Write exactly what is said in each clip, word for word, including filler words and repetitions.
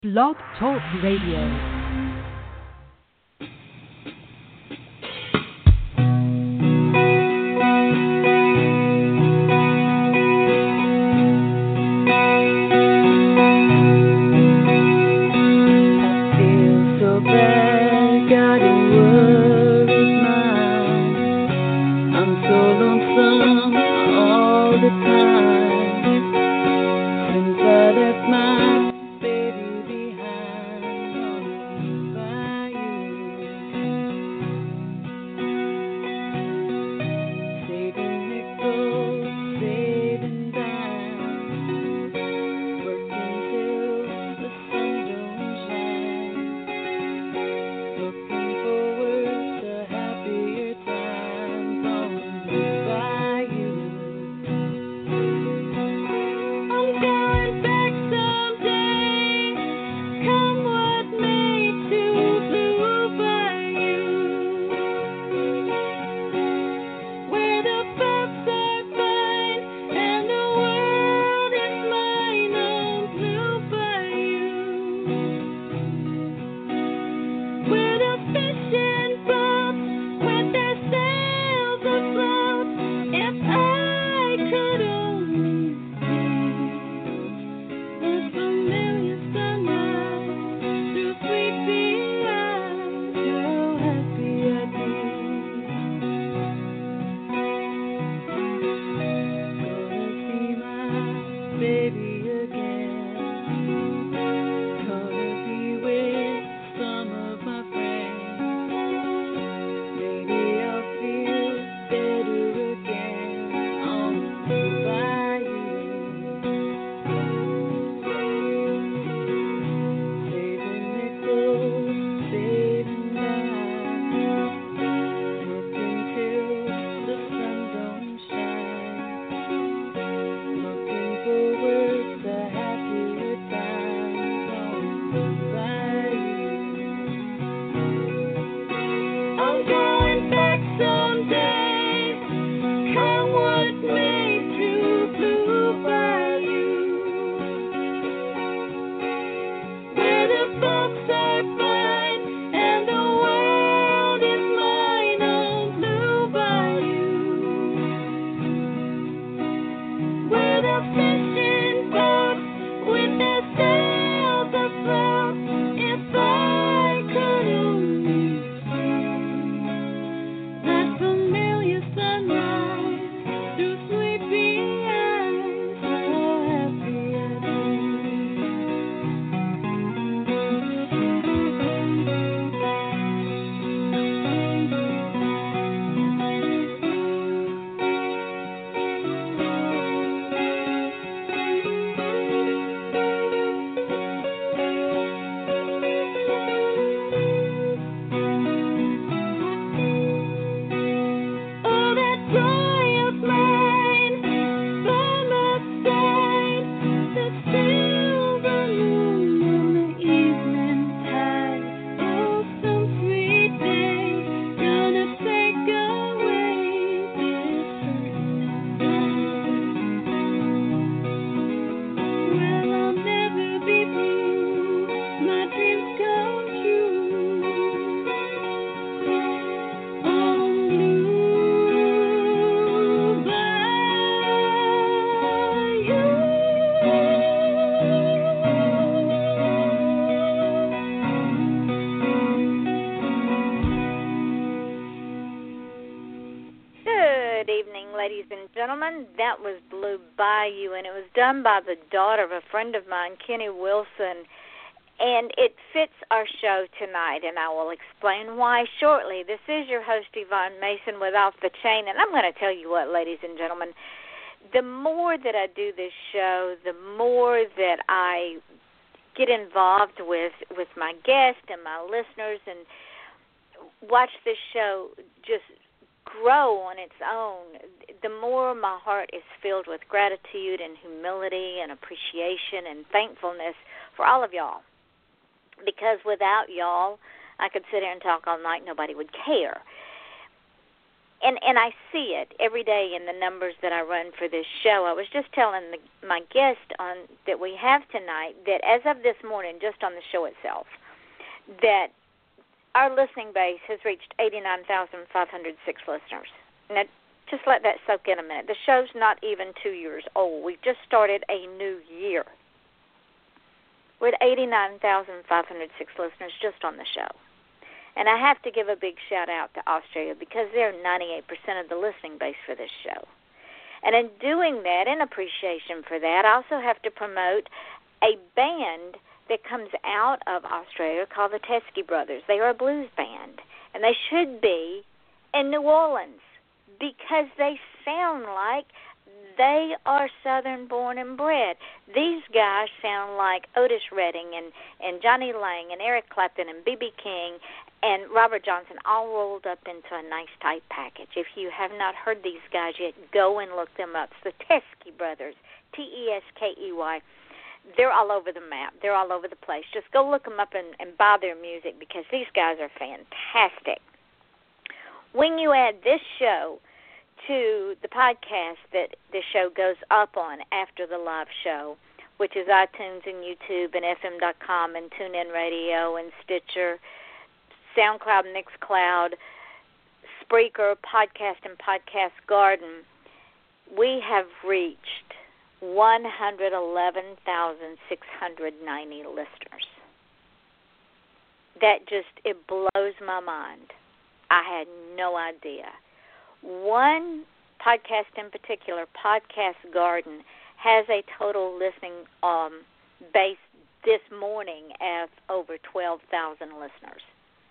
Blog Talk Radio. That was Blue Bayou, and it was done by the daughter of a friend of mine, Kenny Wilson, and it fits our show tonight, and I will explain why shortly. This is your host, Yvonne Mason, with Off the Chain, and I'm going to tell you what, ladies and gentlemen, the more that I do this show, the more that I get involved with, with my guests and my listeners and watch this show just grow on its own, the more my heart is filled with gratitude and humility and appreciation and thankfulness for all of y'all. Because without y'all, I could sit here and talk all night, nobody would care. and and I see it every day in the numbers that I run for this show. I was just telling the, my guest on that we have tonight that as of this morning, just on the show itself, that our listening base has reached eighty-nine thousand five hundred six listeners. Now, just let that soak in a minute. The show's not even two years old. We've just started a new year. We're at eighty-nine thousand five hundred six listeners just on the show. And I have to give a big shout-out to Australia because they're ninety-eight percent of the listening base for this show. And in doing that, in appreciation for that, I also have to promote a band that comes out of Australia called the Teskey Brothers. They are a blues band, and they should be in New Orleans because they sound like they are Southern born and bred. These guys sound like Otis Redding and, and Johnny Lang and Eric Clapton and B B King and Robert Johnson all rolled up into a nice tight package. If you have not heard these guys yet, go and look them up. It's the Teskey Brothers, T E S K E Y. They're all over the map. They're all over the place. Just go look them up and, and buy their music because these guys are fantastic. When you add this show to the podcast that the show goes up on after the live show, which is iTunes and YouTube and F M dot com and TuneIn Radio and Stitcher, SoundCloud, Mixcloud, Spreaker, Podcast, and Podcast Garden, we have reached one hundred eleven thousand six hundred ninety listeners. That just, it blows my mind. I had no idea. One podcast in particular, Podcast Garden, has a total listening um, base this morning of over twelve thousand listeners.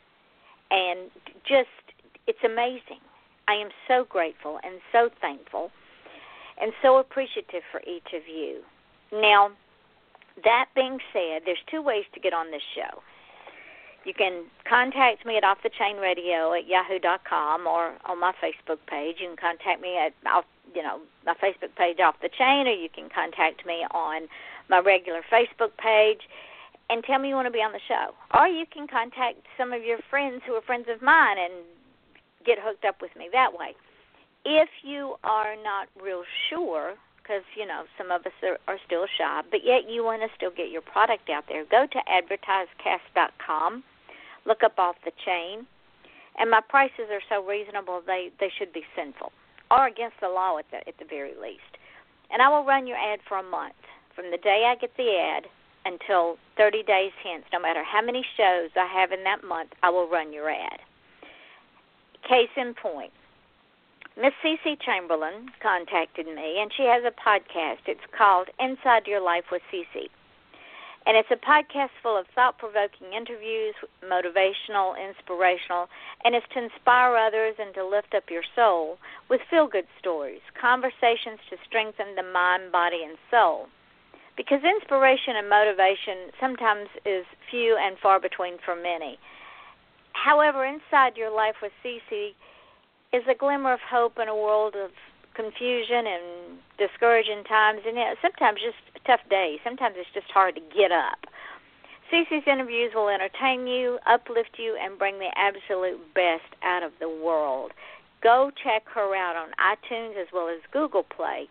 And just, it's amazing. I am so grateful and so thankful and so appreciative for each of you. Now, that being said, there's two ways to get on this show. You can contact me at Off the Chain Radio at yahoo dot com or on my Facebook page. You can contact me at, you know, my Facebook page, Off the Chain, or you can contact me on my regular Facebook page and tell me you want to be on the show. Or you can contact some of your friends who are friends of mine and get hooked up with me that way. If you are not real sure, because, you know, some of us are, are still shy, but yet you want to still get your product out there, go to advertisecast dot com, look up Off the Chain, and my prices are so reasonable they, they should be sinful, or against the law at the, at the very least. And I will run your ad for a month. From the day I get the ad until thirty days hence, no matter how many shows I have in that month, I will run your ad. Case in point. Miss Cece Chamberlain contacted me, and she has a podcast. It's called Inside Your Life with Cece. And it's a podcast full of thought-provoking interviews, motivational, inspirational, and it's to inspire others and to lift up your soul with feel-good stories, conversations to strengthen the mind, body, and soul. Because inspiration and motivation sometimes is few and far between for many. However, Inside Your Life with Cece is a glimmer of hope in a world of confusion and discouraging times, and you know, sometimes just tough days. Sometimes it's just hard to get up. Cece's interviews will entertain you, uplift you, and bring the absolute best out of the world. Go check her out on iTunes as well as Google Play,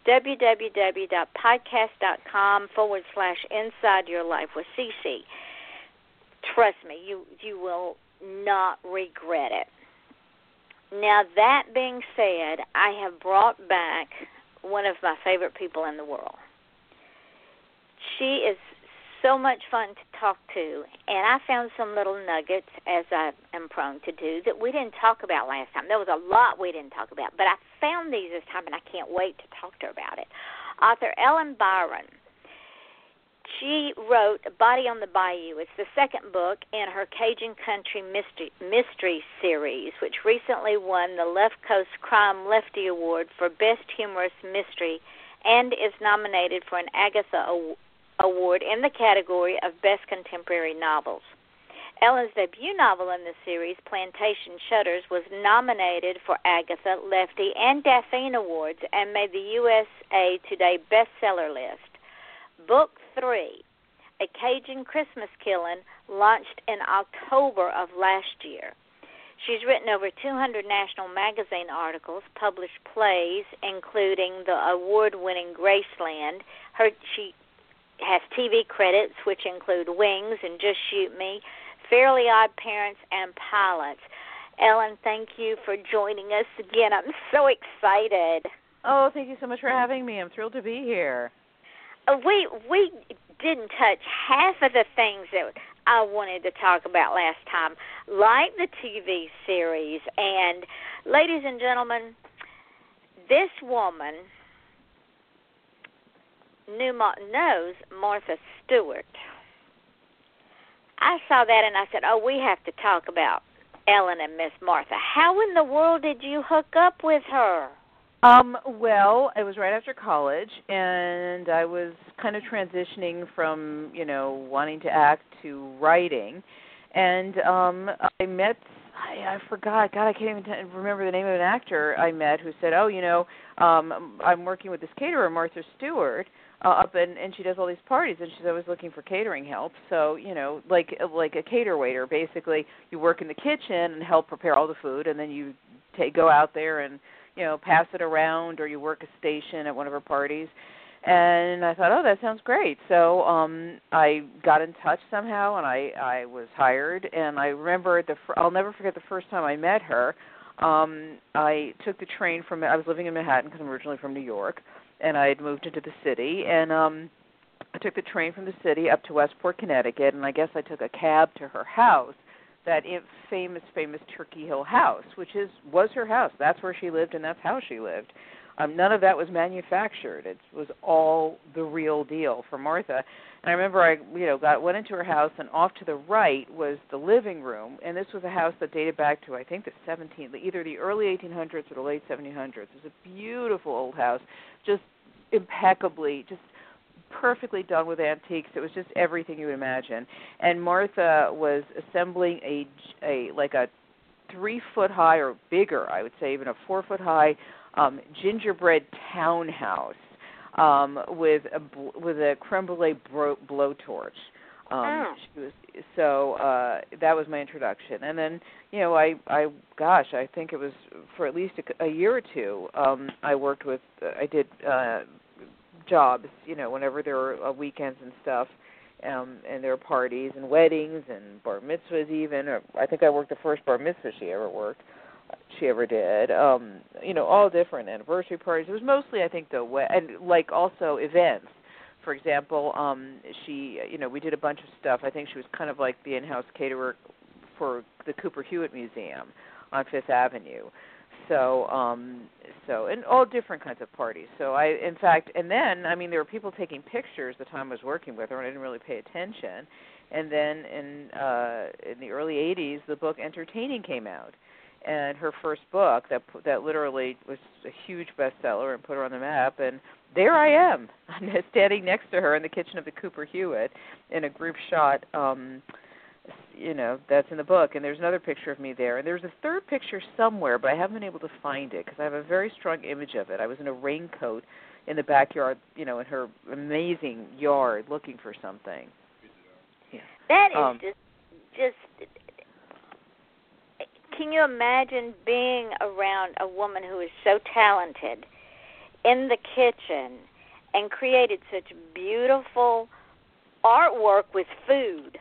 www.podcast.com forward slash Inside Your Life with Cece. Trust me, you, you will not regret it. Now, that being said, I have brought back one of my favorite people in the world. She is so much fun to talk to, and I found some little nuggets, as I am prone to do, that we didn't talk about last time. There was a lot we didn't talk about, but I found these this time, and I can't wait to talk to her about it. Author Ellen Byron. She wrote Body on the Bayou. It's the second book in her Cajun Country Mystery, Mystery series, which recently won the Left Coast Crime Lefty Award for Best Humorous Mystery and is nominated for an Agatha Award in the category of Best Contemporary Novels. Ellen's debut novel in the series, Plantation Shutters, was nominated for Agatha, Lefty, and Daphne Awards and made the U S A Today bestseller list. Book three, A Cajun Christmas Killing, launched in October of last year. She's written over two hundred national magazine articles, published plays, including the award-winning Graceland. Her, she has T V credits, which include Wings and Just Shoot Me, Fairly Odd Parents, and Pilots. Ellen, thank you for joining us again. I'm so excited. Oh, thank you so much for having me. I'm thrilled to be here. Uh, we we didn't touch half of the things that I wanted to talk about last time, like the T V series. And, ladies and gentlemen, this woman knew, knows Martha Stewart. I saw that and I said, oh, we have to talk about Ellen and Miss Martha. How in the world did you hook up with her? Um, well, it was right after college, and I was kind of transitioning from, you know, wanting to act to writing. And um, I met, I, I forgot, God, I can't even t- remember the name of an actor I met who said, oh, you know, um, I'm working with this caterer, Martha Stewart, uh, up in, and she does all these parties, and she's always looking for catering help. So, you know, like like a cater waiter, basically, you work in the kitchen and help prepare all the food, and then you take, go out there and, you know, pass it around, or you work a station at one of her parties. And I thought, oh, that sounds great. So um, I got in touch somehow, and I, I was hired. And I remember, the I'll never forget the first time I met her. Um, I took the train from, I was living in Manhattan because I'm originally from New York, and I had moved into the city. And um, I took the train from the city up to Westport, Connecticut, and I guess I took a cab to her house, that famous, famous Turkey Hill house, which is was her house. That's where she lived, and that's how she lived. Um, none of that was manufactured. It was all the real deal for Martha. And I remember I, you know, got went into her house, and off to the right was the living room. And this was a house that dated back to, I think, the seventeenth, either the early eighteen hundreds or the late seventeen hundreds. It was a beautiful old house, just impeccably, just perfectly done with antiques. It was just everything you would imagine. And Martha was assembling a, a like a three foot high or bigger, I would say, even a four foot high um, gingerbread townhouse um, with a with a creme brulee bro- blowtorch. Um, oh. She was so uh, that was my introduction, and then you know I I gosh I think it was for at least a, a year or two. Um, I worked with uh, I did. Uh, jobs, you know, whenever there were uh, weekends and stuff, um, and there were parties and weddings and bar mitzvahs even. Or I think I worked the first bar mitzvah she ever worked, she ever did. Um, you know, all different anniversary parties. It was mostly, I think, the we- and like also events. For example, um, she, you know, we did a bunch of stuff. I think she was kind of like the in-house caterer for the Cooper Hewitt Museum on Fifth Avenue. So, um, so, and all different kinds of parties. So I, in fact, and then, I mean, there were people taking pictures the time I was working with her, and I didn't really pay attention. And then in uh, in the early eighties, the book Entertaining came out, and her first book that that literally was a huge bestseller and put her on the map. And there I am, standing next to her in the kitchen of the Cooper Hewitt in a group shot. Um, you know, that's in the book, and there's another picture of me there. And there's a third picture somewhere, but I haven't been able to find it because I have a very strong image of it. I was in a raincoat in the backyard, you know, in her amazing yard looking for something. Yeah. That is um, just, just, can you imagine being around a woman who is so talented in the kitchen and created such beautiful artwork with food?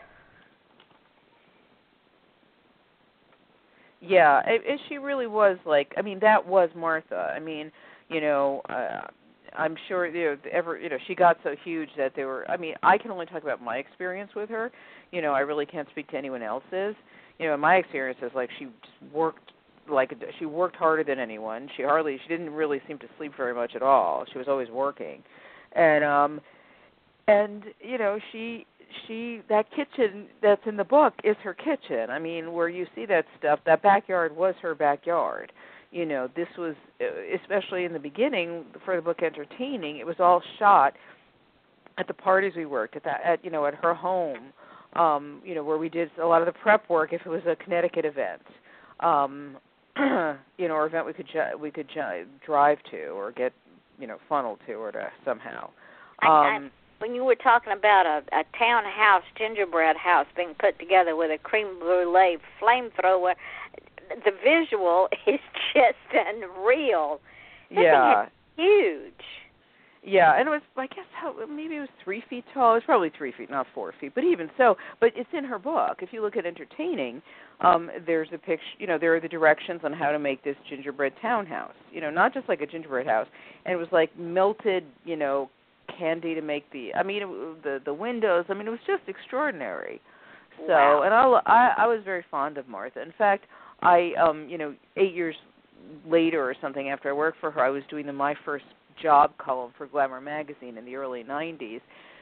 Yeah, it, it, she really was like. I mean, that was Martha. I mean, you know, uh, I'm sure you know ever. You know, she got so huge that there were. I mean, I can only talk about my experience with her. You know, I really can't speak to anyone else's. You know, my experience is like she just worked like she worked harder than anyone. She hardly. She didn't really seem to sleep very much at all. She was always working, and um, and you know she. She that kitchen that's in the book is her kitchen. I mean, where you see that stuff, that backyard was her backyard. You know, this was especially in the beginning for the book Entertaining. It was all shot at the parties we worked at. That at you know at her home. Um, you know, where we did a lot of the prep work. If it was a Connecticut event, um, you know, or event we could we could drive to or get you know funneled to or to somehow. Um, I, I- When you were talking about a, a townhouse, gingerbread house being put together with a creme brulee flamethrower, the visual is just unreal. That yeah. thing is huge. Yeah, and it was, I guess, how maybe it was three feet tall. It was probably three feet, not four feet, but even so. But it's in her book. If you look at entertaining, um, there's a picture, you know, there are the directions on how to make this gingerbread townhouse. You know, not just like a gingerbread house. And it was like melted, you know, candy to make the, I mean, it, the the windows. I mean, it was just extraordinary. So, Wow. and I, I, I was very fond of Martha. In fact, I, um, you know, eight years later or something after I worked for her, I was doing the My First Job column for Glamour magazine in the early nineties,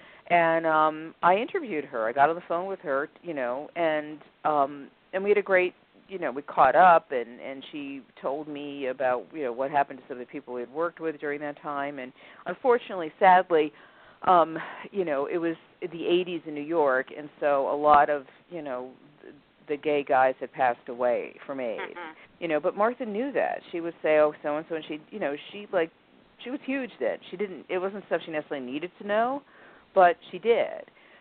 and um I interviewed her. I got on the phone with her, you know, and um and we had a great, you know, we caught up, and and she told me about, you know, what happened to some of the people we had worked with during that time. And unfortunately, sadly, um you know, it was the eighties in New York, and so a lot of, you know, the gay guys had passed away from AIDS. Mm-hmm. You know, but Martha knew that. She would say, oh, so and so, and she, you know, she like she was huge then. She didn't, it wasn't stuff she necessarily needed to know, but she did.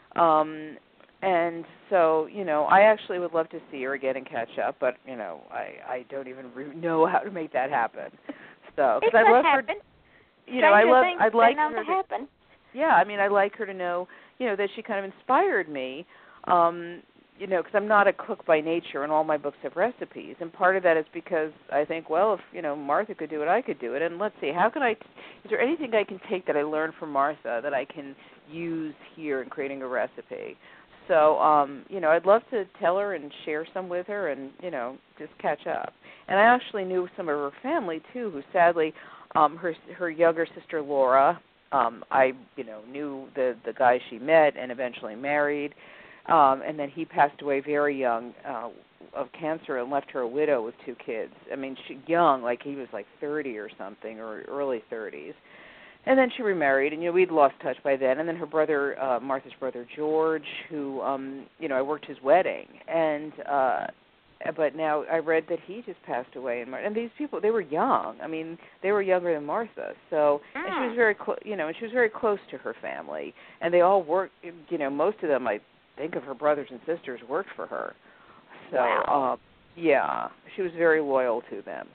Um, and so, you know, I actually would love to see her again and catch up, but, you know, I, I don't even re- know how to make that happen. So, because I love happen. her, you know, I love, things I'd like her her to to happen. Yeah, I mean, I'd like her to know, you know, that she kind of inspired me, um, you know, because I'm not a cook by nature, and all my books have recipes. And part of that is because I think, well, if, you know, Martha could do it, I could do it. And let's see, how can I, is there anything I can take that I learned from Martha that I can use here in creating a recipe? So, um, you know, I'd love to tell her and share some with her and, you know, just catch up. And I actually knew some of her family, too, who sadly, um, her her younger sister, Laura, um, I, you know, knew the, the guy she met and eventually married. Um, and then he passed away very young uh, of cancer and left her a widow with two kids. I mean, she young, like he was like thirty or something, or early thirties. And then she remarried, and, you know, we'd lost touch by then. And then her brother, uh, Martha's brother, George, who, um, you know, I worked his wedding. And, uh, but now I read that he just passed away. And, and these people, they were young. I mean, they were younger than Martha. So, and she was very, clo- you know, and she was very close to her family. And they all worked, you know, most of them, I think of her brothers and sisters worked for her. So, wow. uh, yeah, she was very loyal to them.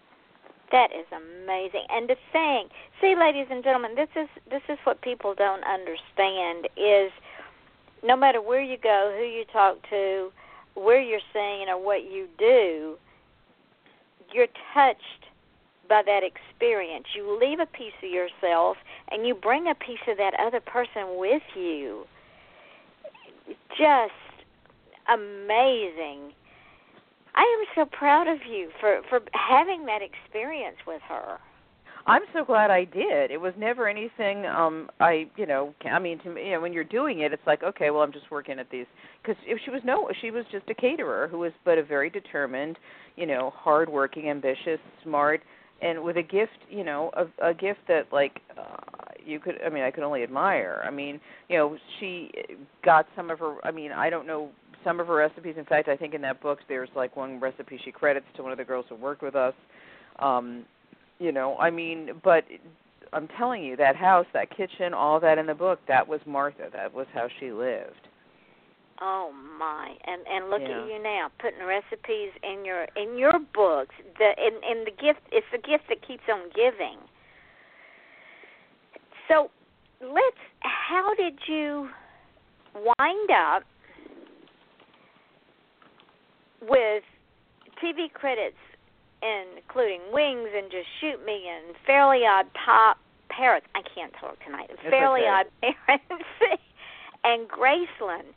That is amazing. And to think, see, ladies and gentlemen, this is this is what people don't understand is no matter where you go, who you talk to, where you're seeing or what you do, you're touched by that experience. You leave a piece of yourself and you bring a piece of that other person with you. Just amazing. I am so proud of you for, for having that experience with her. I'm so glad I did. It was never anything, um, I, you know, I mean, to me, you know, when you're doing it, it's like, okay, well, I'm just working at these. Because if she was no, she was just a caterer who was but a very determined, you know, hardworking, ambitious, smart, and with a gift, you know, a, a gift that, like, uh, you could, I mean, I could only admire. I mean, you know, she got some of her, I mean, I don't know, some of her recipes. In fact, I think in that book there's, like, one recipe she credits to one of the girls who worked with us. Um, you know, I mean, but I'm telling you, that house, that kitchen, all that in the book, that was Martha. That was how she lived. Oh my! And and look yeah. at you now, putting recipes in your in your books. The in in the gift, it's the gift that keeps on giving. So, let's. How did you wind up with T V credits, including Wings and Just Shoot Me and Fairly Odd Pop Parents? I can't talk tonight. It's Fairly okay. Odd Parents and Graceland.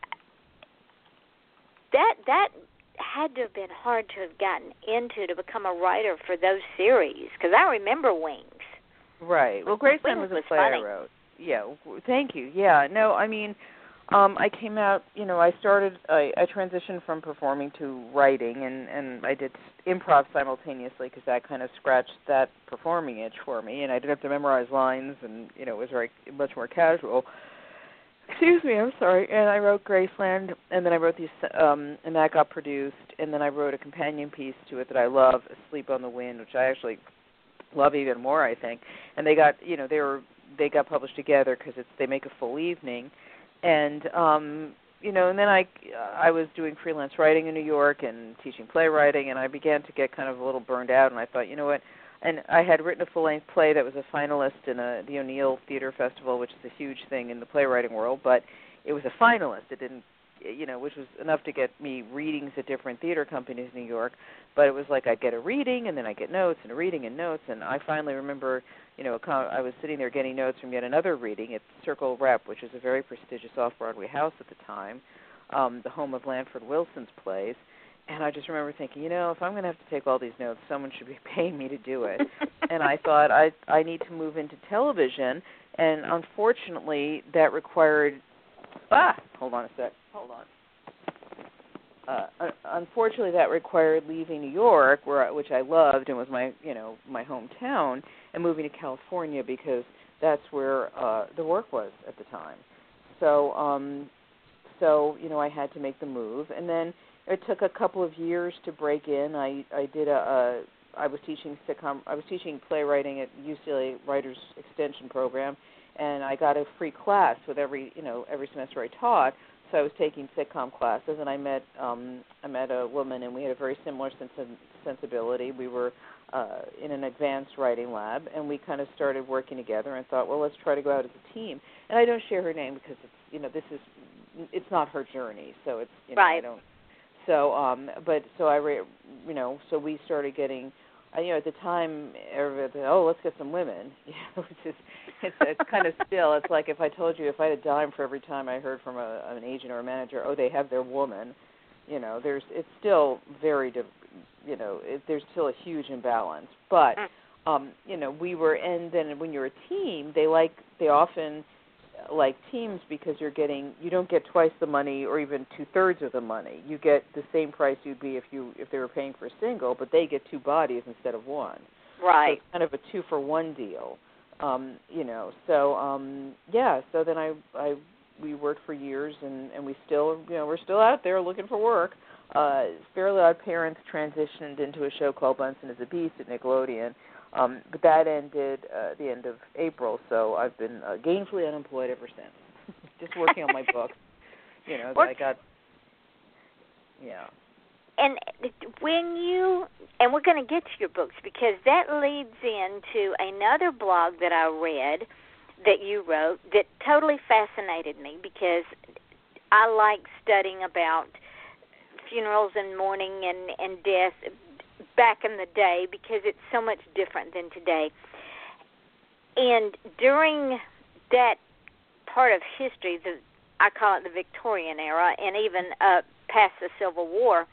That that had to have been hard to have gotten into to become a writer for those series, because I remember Wings. Right. Well, Graceland was a play I wrote. Yeah. Thank you. Yeah. No, I mean, um, I came out. You know, I started. I, I transitioned from performing to writing, and and I did improv simultaneously because that kind of scratched that performing itch for me, and I didn't have to memorize lines, and you know, it was very much more casual. Excuse me, I'm sorry. And I wrote Graceland, and then I wrote these, um, and that got produced, and then I wrote a companion piece to it that I love, Asleep on the Wind, which I actually love even more, I think. And they got, you know, they were they got published together because it's they make a full evening, and um, you know, and then I I was doing freelance writing in New York and teaching playwriting, and I began to get kind of a little burned out, and I thought, you know what, and I had written a full-length play that was a finalist in a, the O'Neill Theater Festival, which is a huge thing in the playwriting world, but it was a finalist. It didn't, you know, which was enough to get me readings at different theater companies in New York, but it was like I'd get a reading, and then I'd get notes, and a reading and notes, and I finally remember, you know, I was sitting there getting notes from yet another reading at Circle Rep, which is a very prestigious off-Broadway house at the time, um, the home of Lanford Wilson's plays, and I just remember thinking, you know, if I'm going to have to take all these notes, someone should be paying me to do it. And I thought, I I need to move into television, and unfortunately that required, ah, hold on a sec, hold on. Uh, unfortunately, that required leaving New York, where which I loved and was my, you know, my hometown, and moving to California because that's where uh, the work was at the time. So, um, so you know, I had to make the move, and then it took a couple of years to break in. I I did a, a I was teaching sitcom. I was teaching playwriting at U C L A Writers Extension Program, and I got a free class with every, you know, every semester I taught. So I was taking sitcom classes, and I met um, I met a woman, and we had a very similar sense of sensibility. We were uh, in an advanced writing lab, and we kind of started working together and thought, well, let's try to go out as a team. And I don't share her name because it's, you know, this is, it's not her journey, so it's, you know, right. I don't. So, um, but so I, re, you know, so we started getting. You know, at the time, everybody, oh, let's get some women. You know, it's just, it's, it's kind of still. It's like if I told you, if I had a dime for every time I heard from a, an agent or a manager, oh, they have their woman. You know, there's, it's still very, you know, it, there's still a huge imbalance. But, um, you know, we were, and then when you're a team, they like, they often like teams because you're getting, you don't get twice the money or even two-thirds of the money. You get the same price you'd be if you if they were paying for a single, but they get two bodies instead of one. Right. So it's kind of a two-for-one deal. Um, you know, so, um, yeah, so then I, I we worked for years, and, and we still, you know, we're still out there looking for work. Uh, Fairly Odd Parents transitioned into a show called Bunsen is a Beast at Nickelodeon. Um, but that ended uh, the end of April, so I've been uh, gainfully unemployed ever since. Just working on my book. You know, Work- I got, yeah. And when you, and we're going to get to your books because that leads into another blog that I read that you wrote that totally fascinated me because I like studying about funerals and mourning and, and death back in the day because it's so much different than today. And during that part of history, the I call it the Victorian era, and even uh, past the Civil War,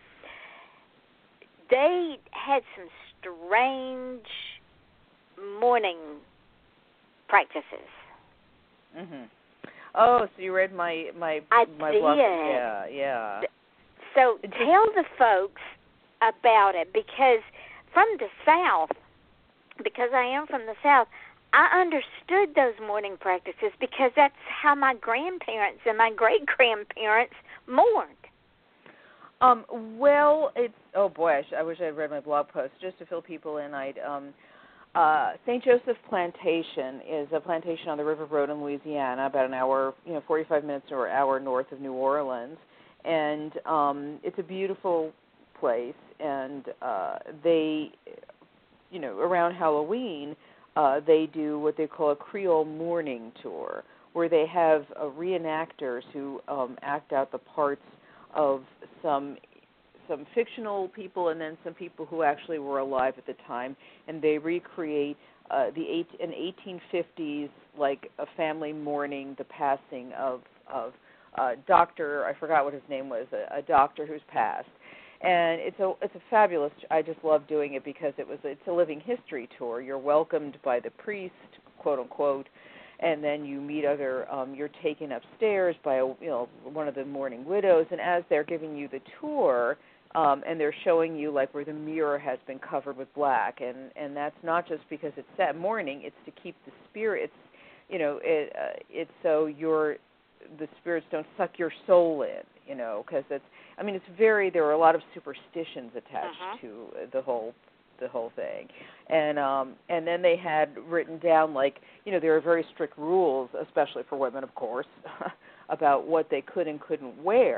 they had some strange mourning practices. Mhm. Oh, so you read my my I my did. blog? Yeah, yeah. So tell the folks about it, because from the South, because I am from the South, I understood those mourning practices because that's how my grandparents and my great-grandparents mourned. Um, well, it's, oh boy, I, sh- I wish I had read my blog post. Just to fill people in, I'd, um, uh, Saint Joseph Plantation is a plantation on the River Road in Louisiana, about an hour, you know, forty-five minutes or an hour north of New Orleans. And um, it's a beautiful place, and uh, they, you know, around Halloween, uh, they do what they call a Creole mourning tour, where they have uh, reenactors who um, act out the parts of some some fictional people and then some people who actually were alive at the time, and they recreate uh, the eight, an eighteen fifties like a family mourning the passing of of uh, Doctor I forgot what his name was, a, a doctor who's passed. And it's a it's a fabulous. I just love doing it because it was it's a living history tour. You're welcomed by the priest, quote unquote, and then you meet other. Um, you're taken upstairs by a, you know one of the mourning widows, and as they're giving you the tour, um, and they're showing you like where the mirror has been covered with black, and and that's not just because it's that mourning. It's to keep the spirits, you know, it uh, it's so your the spirits don't suck your soul in, you know, because it's. I mean, it's very. There are a lot of superstitions attached uh-huh. to the whole, the whole thing, and um, and then they had written down like, you know, there are very strict rules, especially for women, of course, about what they could and couldn't wear,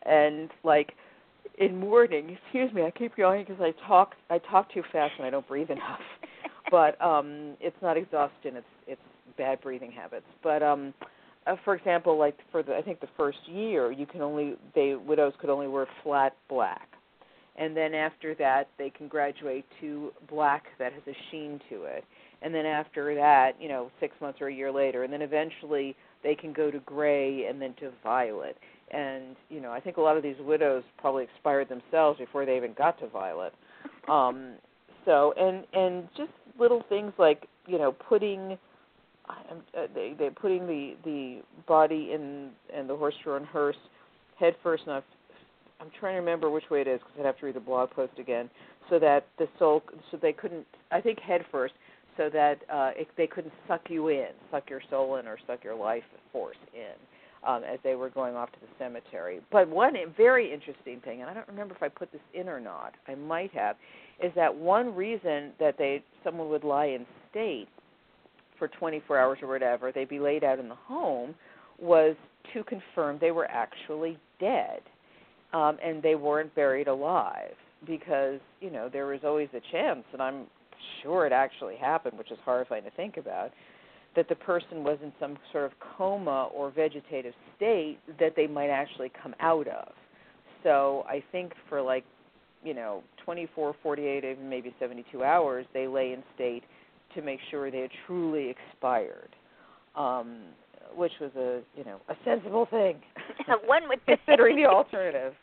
and like in mourning. Excuse me, I keep yawning because I talk I talk too fast and I don't breathe enough. But um, it's not exhaustion; it's it's bad breathing habits. But um, uh, for example, like for the I think the first year, you can only they widows could only wear flat black, and then after that, they can graduate to black that has a sheen to it. And then after that, you know, six months or a year later, and then eventually they can go to gray and then to violet. And, you know, I think a lot of these widows probably expired themselves before they even got to violet. Um, so, and and just little things like, you know, putting uh, they they putting the the body in and the horse-drawn hearse head first. And I've, I'm trying to remember which way it is because I'd have to read the blog post again. So that the soul, so they couldn't, I think head first, so that uh, it, they couldn't suck you in, suck your soul in, or suck your life force in. Um, as they were going off to the cemetery. But one very interesting thing, and I don't remember if I put this in or not, I might have, is that one reason that they someone would lie in state for twenty-four hours or whatever, they'd be laid out in the home, was to confirm they were actually dead, um, and they weren't buried alive, because, you know, there was always a chance, and I'm sure it actually happened, which is horrifying to think about, that the person was in some sort of coma or vegetative state that they might actually come out of. So I think for like, you know, twenty-four, forty-eight, even maybe seventy-two hours, they lay in state to make sure they had truly expired, um, which was a, you know, a sensible thing. One would considering the alternative.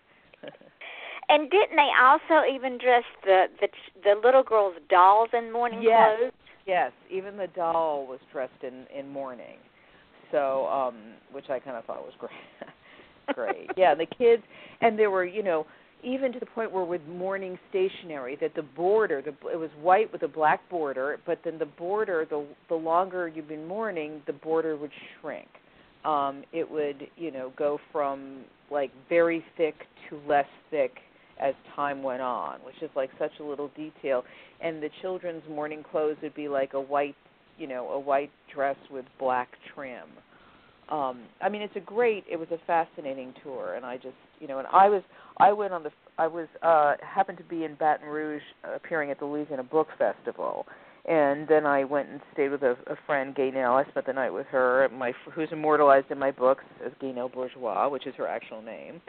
And didn't they also even dress the the, the little girls' dolls in mourning yes. clothes? Yes, even the doll was dressed in, in mourning, so um, which I kind of thought was great. Great, yeah. The kids, and there were, you know, even to the point where with mourning stationery, that the border, the it was white with a black border, but then the border, the the longer you've been mourning, the border would shrink. Um, it would, you know, go from like very thick to less thick as time went on, which is like such a little detail. And the children's mourning clothes would be like a white, you know, a white dress with black trim. Um, I mean, it's a great, it was a fascinating tour, and I just, you know, and I was, I went on the, I was, uh, happened to be in Baton Rouge uh, appearing at the Louisiana Book Festival, and then I went and stayed with a, a friend, Gaynell. I spent the night with her, my, who's immortalized in my books as Gaynell Bourgeois, which is her actual name.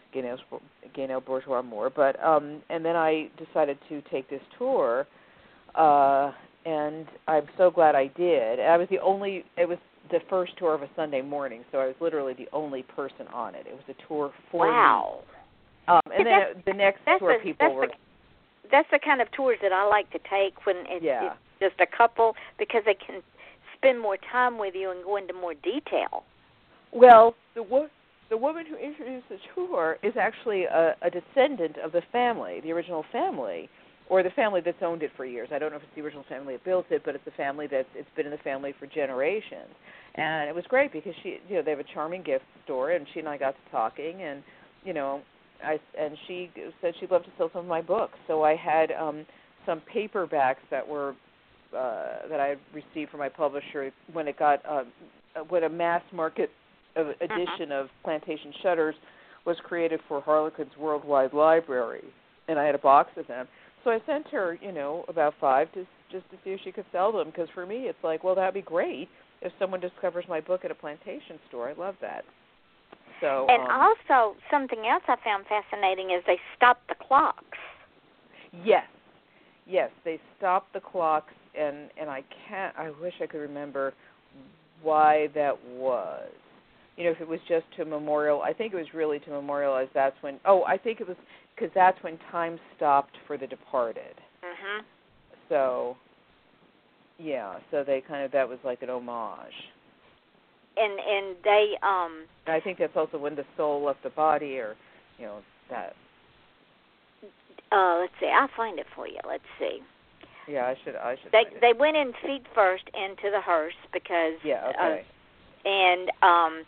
Gaynell Bourgeois Moore, but um, and then I decided to take this tour, uh, and I'm so glad I did. I was the only. It was the first tour of a Sunday morning, so I was literally the only person on it. It was a tour for wow. me. Um, and then it, the next tour, the, people that's were. The, that's the kind of tours that I like to take when it's, yeah. it's just a couple, because they can spend more time with you and go into more detail. Well, the what. The woman who introduced the tour is actually a, a descendant of the family, the original family, or the family that's owned it for years. I don't know if it's the original family that built it, but it's the family that's it's been in the family for generations. And it was great because she, you know, they have a charming gift store, and she and I got to talking, and you know, I and she said she'd love to sell some of my books. So I had um, some paperbacks that were uh, that I had received from my publisher when it got uh, when a mass market edition uh-huh. of Plantation Shutters was created for Harlequin's Worldwide Library, and I had a box of them. So I sent her, you know, about five to just to see if she could sell them, because for me it's like, well, that'd be great if someone discovers my book at a plantation store. I love that. So and um, also something else I found fascinating is they stopped the clocks. Yes, yes, they stopped the clocks, and and I can't. I wish I could remember why that was. You know, if it was just to memorial, I think it was really to memorialize. That's when. Oh, I think it was because that's when time stopped for the departed. Mhm. So, yeah. So they kind of that was like an homage. And and they um. And I think that's also when the soul left the body, or you know that. Uh, let's see. I'll find it for you. Let's see. Yeah, I should. I should. They find it. they went in feet first into the hearse because. Yeah. Okay. Uh, And um,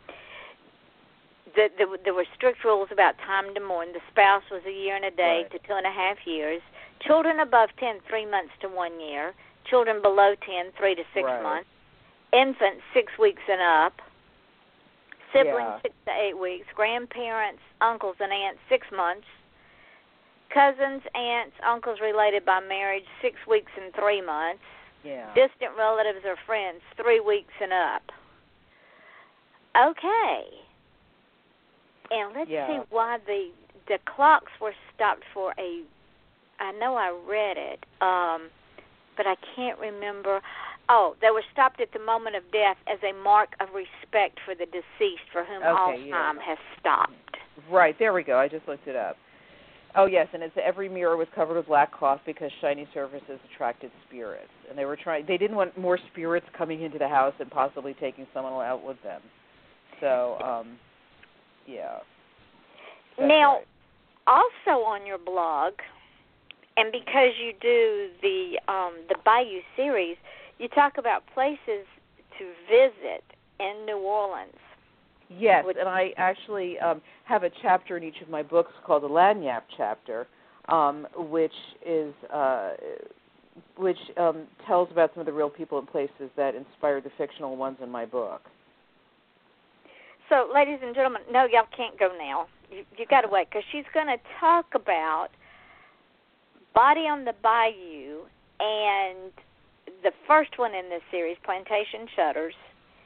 the, the, there were strict rules about time to mourn. The spouse was a year and a day right. to two and a half years. Children above ten, three months to one year. Children below ten, three to six right. months. Infants, six weeks and up. Siblings, Yeah. six to eight weeks. Grandparents, uncles, and aunts, six months. Cousins, aunts, uncles related by marriage, six weeks and three months. Yeah. Distant relatives or friends, three weeks and up. Okay. And let's Yeah. see why the the clocks were stopped for a, I know I read it, um, but I can't remember. Oh, they were stopped at the moment of death as a mark of respect for the deceased for whom all Okay, yeah. time has stopped. Right, there we go. I just looked it up. Oh, yes, and it's every mirror was covered with black cloth because shiny surfaces attracted spirits. And they were trying, they didn't want more spirits coming into the house and possibly taking someone out with them. So, um, yeah. That's Now, right. also on your blog, and because you do the um, the Bayou series, you talk about places to visit in New Orleans. Yes, and I actually um, have a chapter in each of my books called the Lagniappe chapter, um, which is uh, which um, tells about some of the real people and places that inspired the fictional ones in my book. So, ladies and gentlemen, no, y'all can't go now. You you got to wait because she's going to talk about Body on the Bayou and the first one in this series, Plantation Shutters.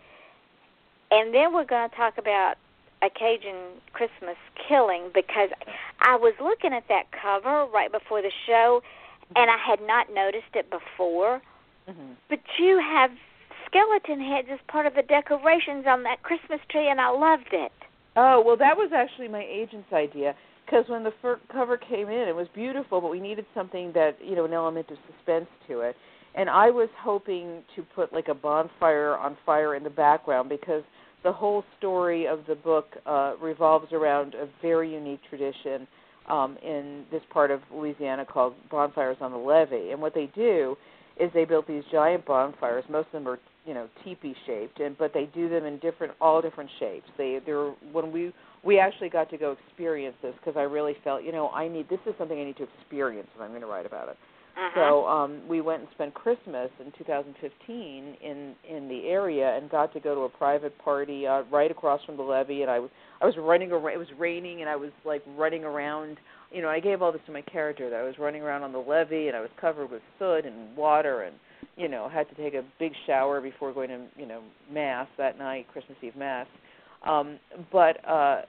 And then we're going to talk about A Cajun Christmas Killing because I was looking at that cover right before the show, and I had not noticed it before. Mm-hmm. But you have skeleton heads as part of the decorations on that Christmas tree, and I loved it. Oh, well, that was actually my agent's idea because when the fir- cover came in, it was beautiful, but we needed something that, you know, an element of suspense to it. And I was hoping to put like a bonfire on fire in the background because the whole story of the book uh, revolves around a very unique tradition um, in this part of Louisiana called bonfires on the levee. And what they do is they built these giant bonfires. Most of them are, you know, teepee shaped, and but they do them in different, all different shapes. They, they're when we we actually got to go experience this because I really felt, you know, I need this is something I need to experience if I'm going to write about it. Uh-huh. So um, we went and spent Christmas in two thousand fifteen in, in the area and got to go to a private party uh, right across from the levee. And I was I was running around. It was raining, and I was like running around. You know, I gave all this to my character. That I was running around on the levee, and I was covered with soot and water, and you know, had to take a big shower before going to you know mass that night, Christmas Eve mass. Um, but uh,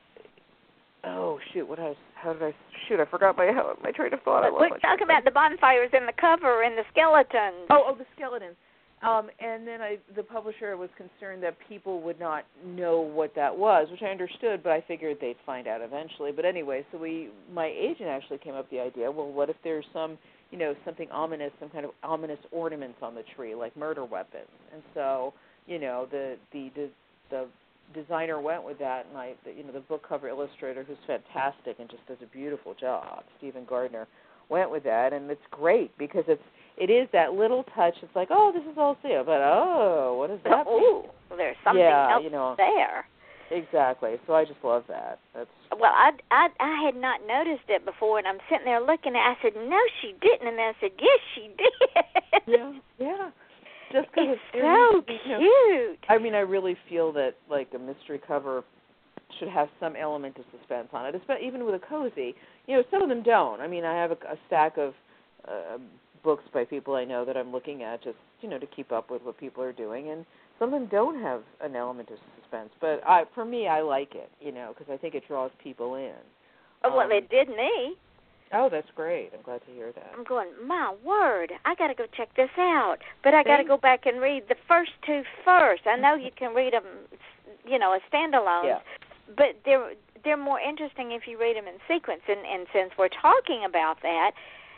oh shoot, what I was, how did I shoot? I forgot my how, my train of thought. I We're talking about the bonfires in the cover and the skeletons. Oh, oh, the skeletons. Um, and then I, the publisher was concerned that people would not know what that was, which I understood, but I figured they'd find out eventually. But anyway, so we, my agent actually came up with the idea, well, what if there's some, you know, something ominous, some kind of ominous ornaments on the tree, like murder weapons. And so, you know, the the the, the designer went with that, and I, the, you know, the book cover illustrator, who's fantastic and just does a beautiful job, Stephen Gardner, went with that, and it's great because it's it is that little touch. It's like, oh, this is all Theo, but oh, what does that mean? Ooh, well, there's something yeah, else you know, there. Exactly. So I just love that. That's well, I, I I had not noticed it before, and I'm sitting there looking at it. I said, no, she didn't, and I said, yes, she did. yeah, yeah. Just because it's so cute. You know, I mean, I really feel that like a mystery cover should have some element of suspense on it, especially even with a cozy. You know, some of them don't. I mean, I have a, a stack of uh, books by people I know that I'm looking at just, you know, to keep up with what people are doing, and some of them don't have an element of suspense. But I, for me, I like it, you know, because I think it draws people in. Oh, well, um, it did me. Oh, that's great. I'm glad to hear that. I'm going, my word, I got to go check this out. But I got to go back and read the first two first. I know you can read them, you know, as standalones, yeah. but they're they're more interesting if you read them in sequence. And, and since we're talking about that,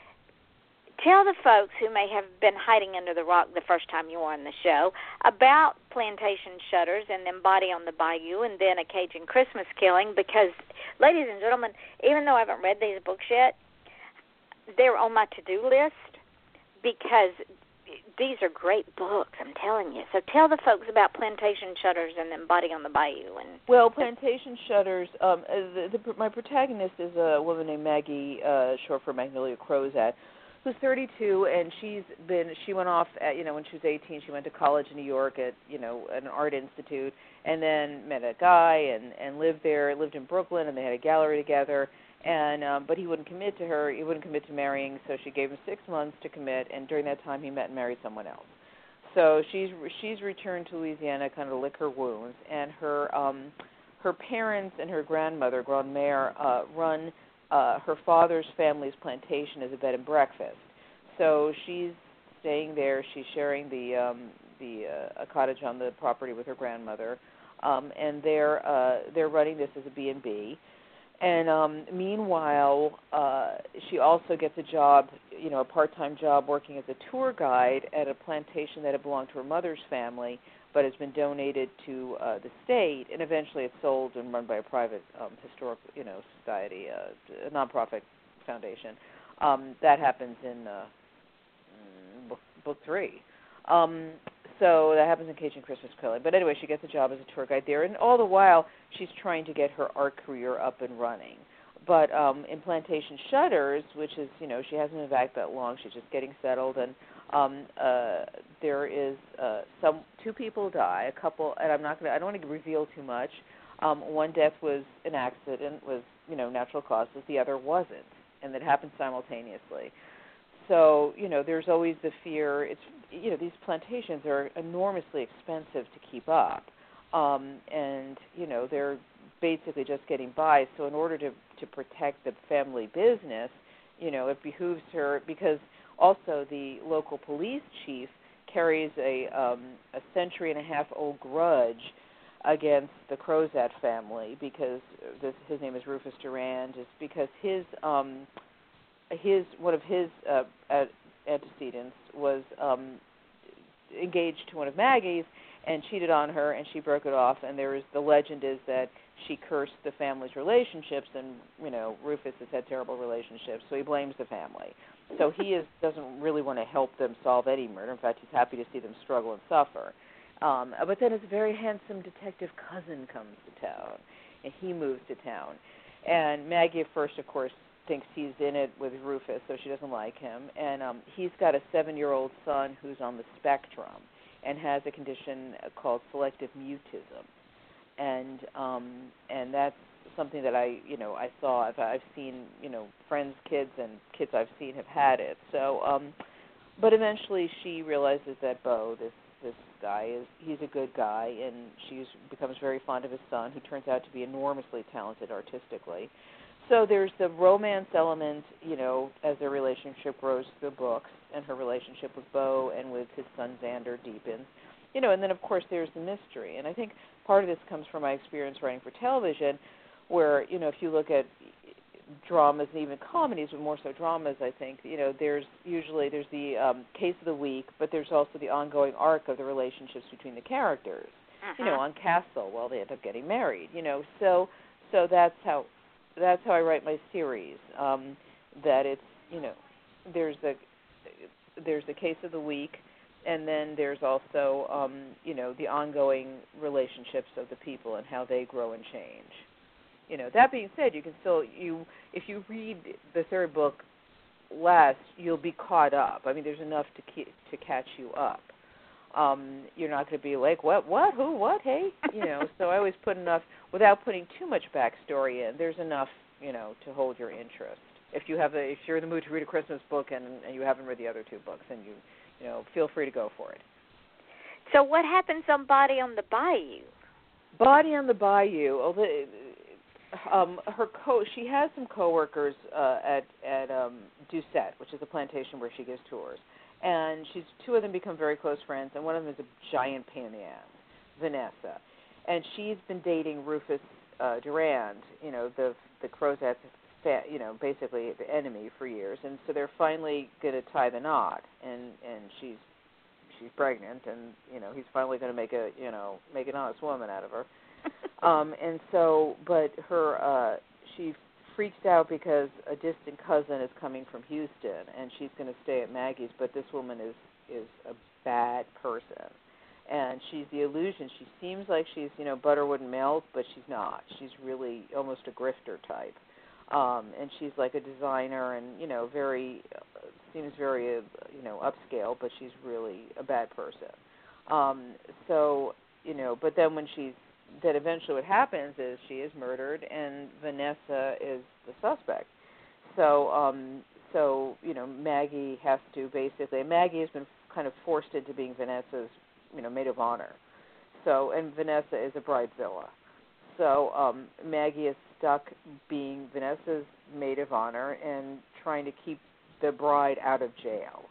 tell the folks who may have been hiding under the rock the first time you were on the show about Plantation Shutters and then Body on the Bayou and then A Cajun Christmas Killing because, ladies and gentlemen, even though I haven't read these books yet, they're on my to-do list because these are great books, I'm telling you. So tell the folks about Plantation Shutters and then Body on the Bayou. And well, Plantation Shutters, um, the, the, my protagonist is a woman named Maggie, uh, short for Magnolia Crozat, who's thirty-two, and she's been she went off at, you know, when she was eighteen, she went to college in New York at, you know, an art institute, and then met a guy and and lived there, lived in Brooklyn, and they had a gallery together. And um, but he wouldn't commit to her. He wouldn't commit to marrying, so she gave him six months to commit. And during that time, he met and married someone else. So she's she's returned to Louisiana, kind of to lick her wounds. And her um, her parents and her grandmother, Grandmère, uh, run uh, her father's family's plantation as a bed and breakfast. So she's staying there. She's sharing the um, the uh, a cottage on the property with her grandmother, um, and they're uh, they're running this as a B and B. And um, meanwhile, uh, she also gets a job, you know, a part-time job working as a tour guide at a plantation that had belonged to her mother's family, but has been donated to uh, the state, and eventually it's sold and run by a private um, historic, you know, society, uh, a nonprofit foundation. Um, that happens in uh, book, book three. Um, So that happens in Cajun Christmas Carol. But anyway, she gets a job as a tour guide there, and all the while she's trying to get her art career up and running. But um, in Plantation Shutters, which is, you know, she hasn't been back that long, she's just getting settled, and um, uh, there is uh, some two people die, a couple, and I'm not going to, I don't want to reveal too much. Um, one death was an accident, was, you know, natural causes. The other wasn't, and it happened simultaneously. So, you know, there's always the fear. It's, you know, these plantations are enormously expensive to keep up, um, and, you know, they're basically just getting by. So in order to, to protect the family business, you know, it behooves her, because also the local police chief carries a, um, a century and a half old grudge against the Crozat family, because this, his name is Rufus Durand, is because his um, his one of his uh, antecedents was um, engaged to one of Maggie's and cheated on her, and she broke it off. And there is the legend is that she cursed the family's relationships, and you know Rufus has had terrible relationships, so he blames the family. So he is doesn't really want to help them solve any murder. In fact, he's happy to see them struggle and suffer. Um, but then his very handsome detective cousin comes to town, and he moves to town. And Maggie, at first, of course, thinks he's in it with Rufus, so she doesn't like him. And um, he's got a seven-year-old son who's on the spectrum and has a condition called selective mutism. And um, and that's something that I, you know, I saw. I've, I've seen, you know, friends' kids and kids I've seen have had it. So, um, but eventually she realizes that Beau, this this guy, is he's a good guy, and she becomes very fond of his son, who turns out to be enormously talented artistically. So there's the romance element, you know, as their relationship grows through the books, and her relationship with Beau and with his son Xander deepens. You know, and then, of course, there's the mystery. And I think part of this comes from my experience writing for television, where, you know, if you look at dramas and even comedies, but more so dramas, I think, you know, there's usually there's the um, case of the week, but there's also the ongoing arc of the relationships between the characters. Uh-huh. You know, on Castle, well, they end up getting married, you know. So so that's how... That's how I write my series. Um, that it's, you know, there's a there's a case of the week, and then there's also, um, you know, the ongoing relationships of the people and how they grow and change. You know, that being said, you can still you if you read the third book last, you'll be caught up. I mean, there's enough to keep, to catch you up. Um, you're not going to be like, what, what, who, what, hey, you know. So I always put enough, without putting too much backstory in. There's enough, you know, to hold your interest. If you have, a, if you're in the mood to read a Christmas book and, and you haven't read the other two books, then you, you know, feel free to go for it. So what happens on Body on the Bayou? Body on the Bayou. Oh, the, um, her co, she has some coworkers uh, at at um, Doucette, which is a plantation where she gives tours. And she's two of them become very close friends, and one of them is a giant pain in the ass, Vanessa. And she's been dating Rufus uh, Durand, you know, the the Crozat's, you know, basically the enemy for years. And so they're finally going to tie the knot, and and she's she's pregnant, and you know he's finally going to make a you know make an honest woman out of her. um, and so, but her uh, she. freaked out because a distant cousin is coming from Houston, and she's going to stay at Maggie's, but this woman is is a bad person, and she's the illusion. She seems like she's, you know, butter wouldn't melt, but she's not. She's really almost a grifter type, um, and she's like a designer and, you know, very seems very, uh, you know, upscale, but she's really a bad person. Um, so, you know, but then when she's, then eventually what happens is she is murdered, and Vanessa is the suspect. So, um, so you know, Maggie has to basically, Maggie has been kind of forced into being Vanessa's, you know, maid of honor. So, and Vanessa is a bridezilla. So um, Maggie is stuck being Vanessa's maid of honor and trying to keep the bride out of jail.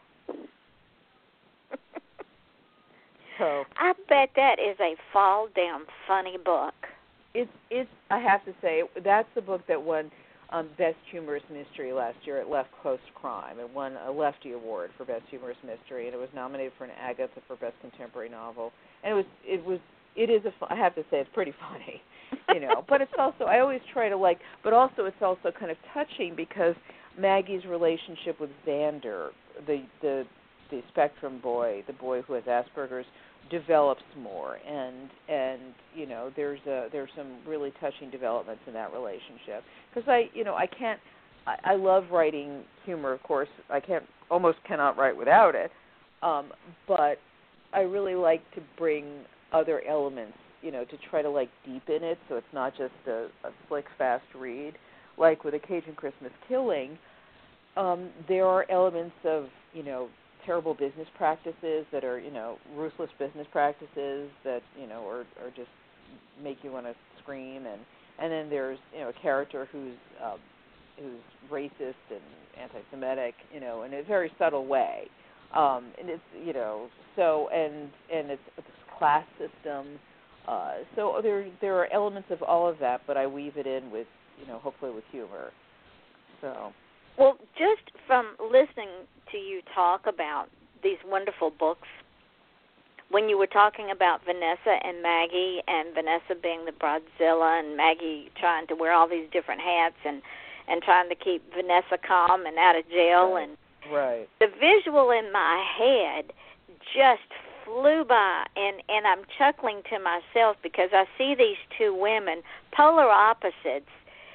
So I bet that is a fall down funny book. It's it's. I have to say that's the book that won um, Best Humorous Mystery last year at Left Coast Crime. It won a Lefty Award for Best Humorous Mystery, and it was nominated for an Agatha for Best Contemporary Novel. And it was it was it is a. I have to say it's pretty funny, you know. But it's also I always try to like. But also it's also kind of touching because Maggie's relationship with Xander, the the the spectrum boy, the boy who has Asperger's, develops more, and and you know there's a there's some really touching developments in that relationship. Because I you know I can't I, I love writing humor, of course. I can't almost cannot write without it, um, but I really like to bring other elements, you know, to try to like deepen it, so it's not just a, a slick fast read. Like with A Cajun Christmas Killing, um, there are elements of you know. terrible business practices that are, you know, ruthless business practices that, you know, or or just make you want to scream, and and then there's, you know, a character who's um, who's racist and anti-Semitic, you know, in a very subtle way, um, and it's, you know, so and and it's a class system, uh, so there there are elements of all of that, but I weave it in with, you know, hopefully with humor, so. Well, just from listening to you talk about these wonderful books, when you were talking about Vanessa and Maggie, and Vanessa being the bridezilla, and Maggie trying to wear all these different hats and, and trying to keep Vanessa calm and out of jail, Right. and Right. the visual in my head just flew by, and, and I'm chuckling to myself because I see these two women, polar opposites,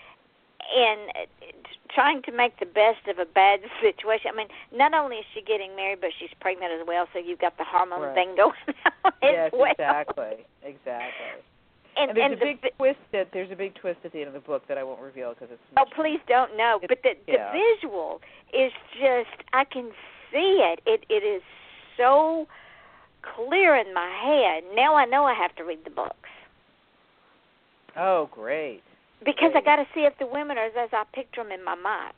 and trying to make the best of a bad situation. I mean, not only is she getting married, but she's pregnant as well, so you've got the hormone right. thing going on yes, as well. exactly, exactly. And, and there's and a the, big twist. At, there's a big twist at the end of the book that I won't reveal because it's. Oh, please don't know. But the, the yeah. visual is just, I can see it. It it is so clear in my head. Now I know I have to read the books. Oh, great. Because great. I got to see if the women are as I picture them in my mind.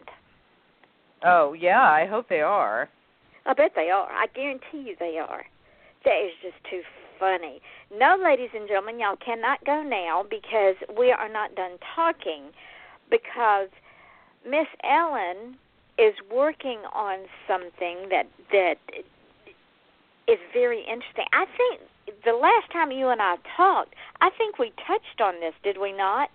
Oh, yeah, I hope they are. I bet they are. I guarantee you they are. That is just too funny. No, ladies and gentlemen, y'all cannot go now because we are not done talking, because Miss Ellen is working on something that that is very interesting. I think the last time you and I talked, I think we touched on this, did we not?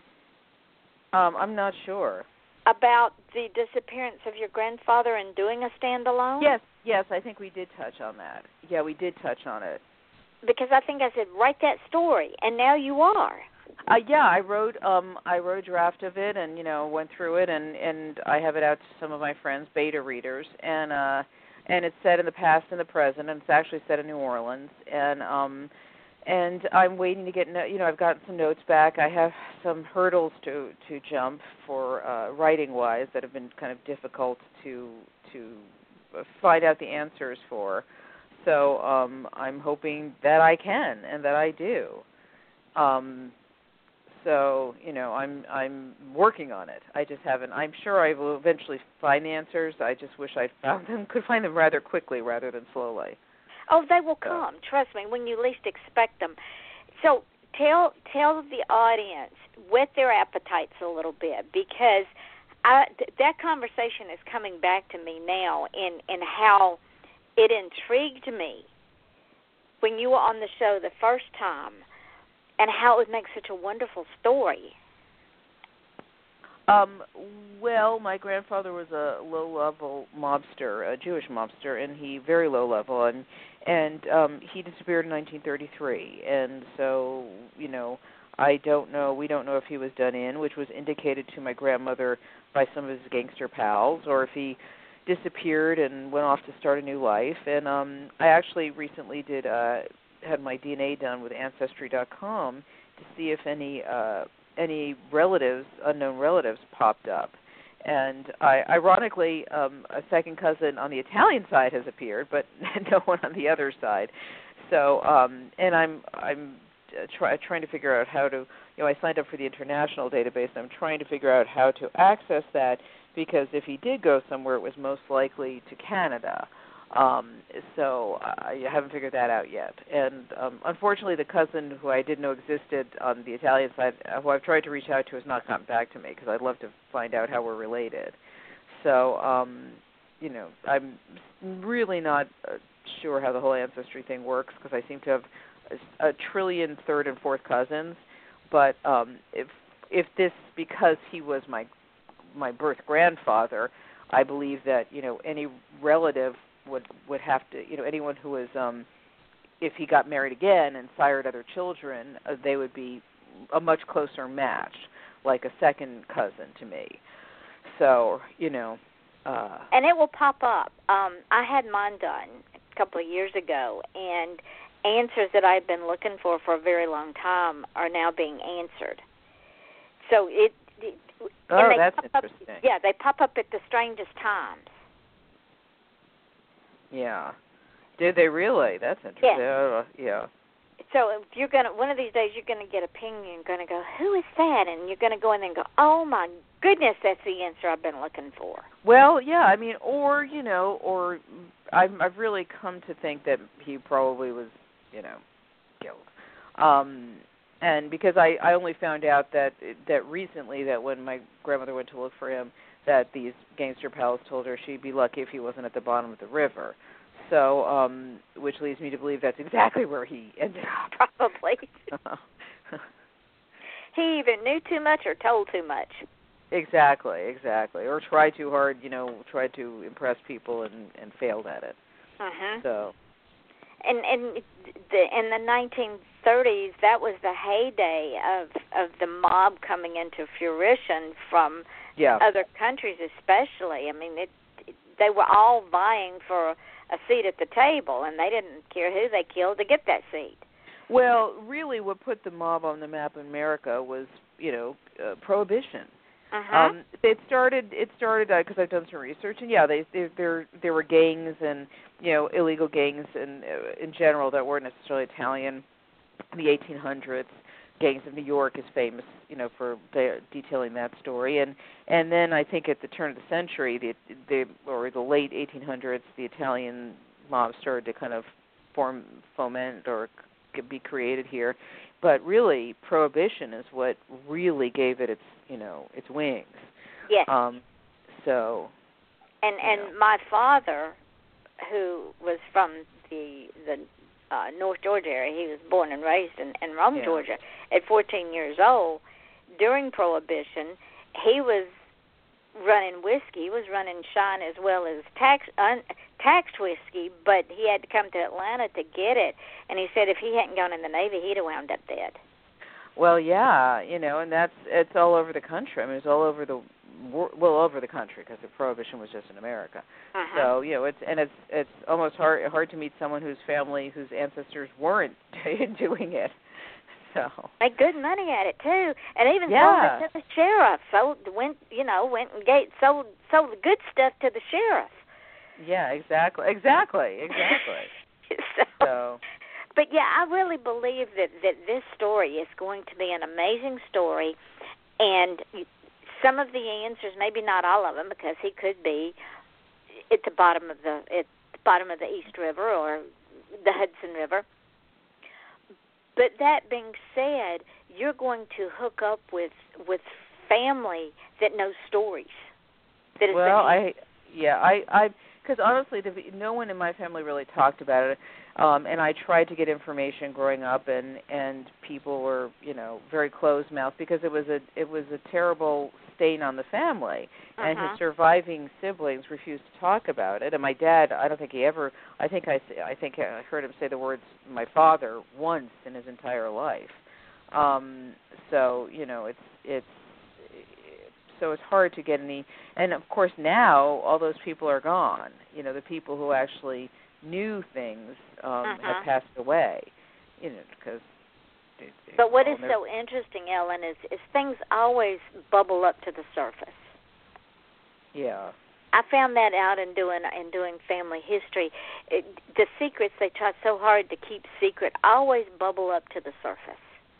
Um, I'm not sure. About the disappearance of your grandfather and doing a standalone? Yes, yes, I think we did touch on that. Yeah, we did touch on it. Because I think I said, write that story, and now you are. Uh, yeah, I wrote um, I wrote a draft of it, and you know went through it, and, and I have it out to some of my friends, beta readers, and uh, and it's set in the past and the present, and it's actually set in New Orleans, and um, and I'm waiting to get no, you know I've gotten some notes back. I have some hurdles to to jump for uh, writing wise that have been kind of difficult to to find out the answers for. So um, I'm hoping that I can and that I do. Um, so you know, I'm I'm working on it. I just haven't. I'm sure I will eventually find the answers. I just wish I'd found them, could find them rather quickly rather than slowly. Oh, they will so. come. Trust me, when you least expect them. So tell tell the audience, whet their appetites a little bit, because I, th- that conversation is coming back to me now in in how it intrigued me when you were on the show the first time, and how it would make such a wonderful story. Um, well, my grandfather was a low-level mobster, a Jewish mobster, and he very low-level, and and um, he disappeared in nineteen thirty-three, and so you know, I don't know. We don't know if he was done in, which was indicated to my grandmother by some of his gangster pals, or if he, disappeared and went off to start a new life. And um, I actually recently did uh, had my D N A done with Ancestry dot com to see if any uh, any relatives, unknown relatives, popped up. And I, ironically, um, a second cousin on the Italian side has appeared, but no one on the other side. So, um, and I'm I'm try, trying to figure out how to, you know, I signed up for the international database, and I'm trying to figure out how to access that, because if he did go somewhere, it was most likely to Canada. Um, so I haven't figured that out yet. And um, unfortunately, the cousin who I didn't know existed on the Italian side, who I've tried to reach out to, has not gotten back to me, because I'd love to find out how we're related. So, um, you know, I'm really not uh, sure how the whole ancestry thing works, because I seem to have a, a trillion third and fourth cousins. But um, if if this, because he was my my birth grandfather, I believe that, you know, any relative would would have to, you know, anyone who was, um, if he got married again and sired other children, uh, they would be a much closer match, like a second cousin to me. So, you know. Uh, and it will pop up. Um, I had mine done a couple of years ago, and answers that I've been looking for for a very long time are now being answered. So it. it oh, that's interesting. Up, yeah, they pop up at the strangest times. Yeah. Did they really? That's interesting. Yeah. Uh, yeah. So if you're gonna, one of these days, you're gonna get a ping, and you're gonna go, "Who is that?" And you're gonna go in there and go, "Oh my goodness, that's the answer I've been looking for." Well, yeah. I mean, or you know, or I've I've really come to think that he probably was, you know, killed. Um, and because I I only found out that that recently, that when my grandmother went to look for him, that these gangster pals told her she'd be lucky if he wasn't at the bottom of the river. So, um, which leads me to believe that's exactly where he ended up. Probably. He either knew too much or told too much. Exactly, exactly. Or tried too hard, you know, tried to impress people and, and failed at it. Uh-huh. So. And and the, in the nineteen thirties, that was the heyday of, of the mob coming into fruition from yeah. other countries especially. I mean, it, it, they were all vying for a seat at the table, and they didn't care who they killed to get that seat. Well, really what put the mob on the map in America was, you know, uh, Prohibition. Uh-huh. Um, it started. It started because uh, I've done some research, and yeah, they, they there there were gangs and, you know, illegal gangs and uh, in general that weren't necessarily Italian. In the eighteen hundreds, Gangs of New York is famous, you know, for de- detailing that story, and and then I think at the turn of the century, the the or the late eighteen hundreds, the Italian mob started to kind of form, foment, or be created here. But really, Prohibition is what really gave it its, you know, its wings. Yes. Um, so. And and know. My father, who was from the the uh, North Georgia area, he was born and raised in, in Rome, yeah. Georgia. At fourteen years old, during Prohibition, he was running whiskey. He was running shine as well as tax un, taxed whiskey, but he had to come to Atlanta to get it. And he said if he hadn't gone in the Navy, he'd have wound up dead. Well, yeah, you know, and that's it's all over the country. I mean, it's all over the well over the country because the Prohibition was just in America. Uh-huh. So you know, it's and it's it's almost hard hard to meet someone whose family, whose ancestors weren't doing it. So made good money at it too, and even yeah. sold it to the sheriff. Sold went you know went and gave, sold sold the good stuff to the sheriff. Yeah, exactly, exactly, exactly. so, so, but yeah, I really believe that that this story is going to be an amazing story, and some of the answers, maybe not all of them, because he could be at the bottom of the at the bottom of the East River or the Hudson River. But that being said, you're going to hook up with with family that knows stories. That is well, I yeah, I I because honestly, the, no one in my family really talked about it, um, and I tried to get information growing up, and, and people were, you know, very closed-mouthed because it was a it was a terrible stain on the family, uh-huh. and his surviving siblings refused to talk about it. And my dad, I don't think he ever. I think I I think I heard him say the words "my father" once in his entire life. Um, so you know, it's it's so it's hard to get any. And of course now all those people are gone. You know, the people who actually knew things um, uh-huh. have passed away. You know, because. But what is so interesting, Ellen, is, is things always bubble up to the surface. Yeah. I found that out in doing in doing family history. It, the secrets they try so hard to keep secret always bubble up to the surface.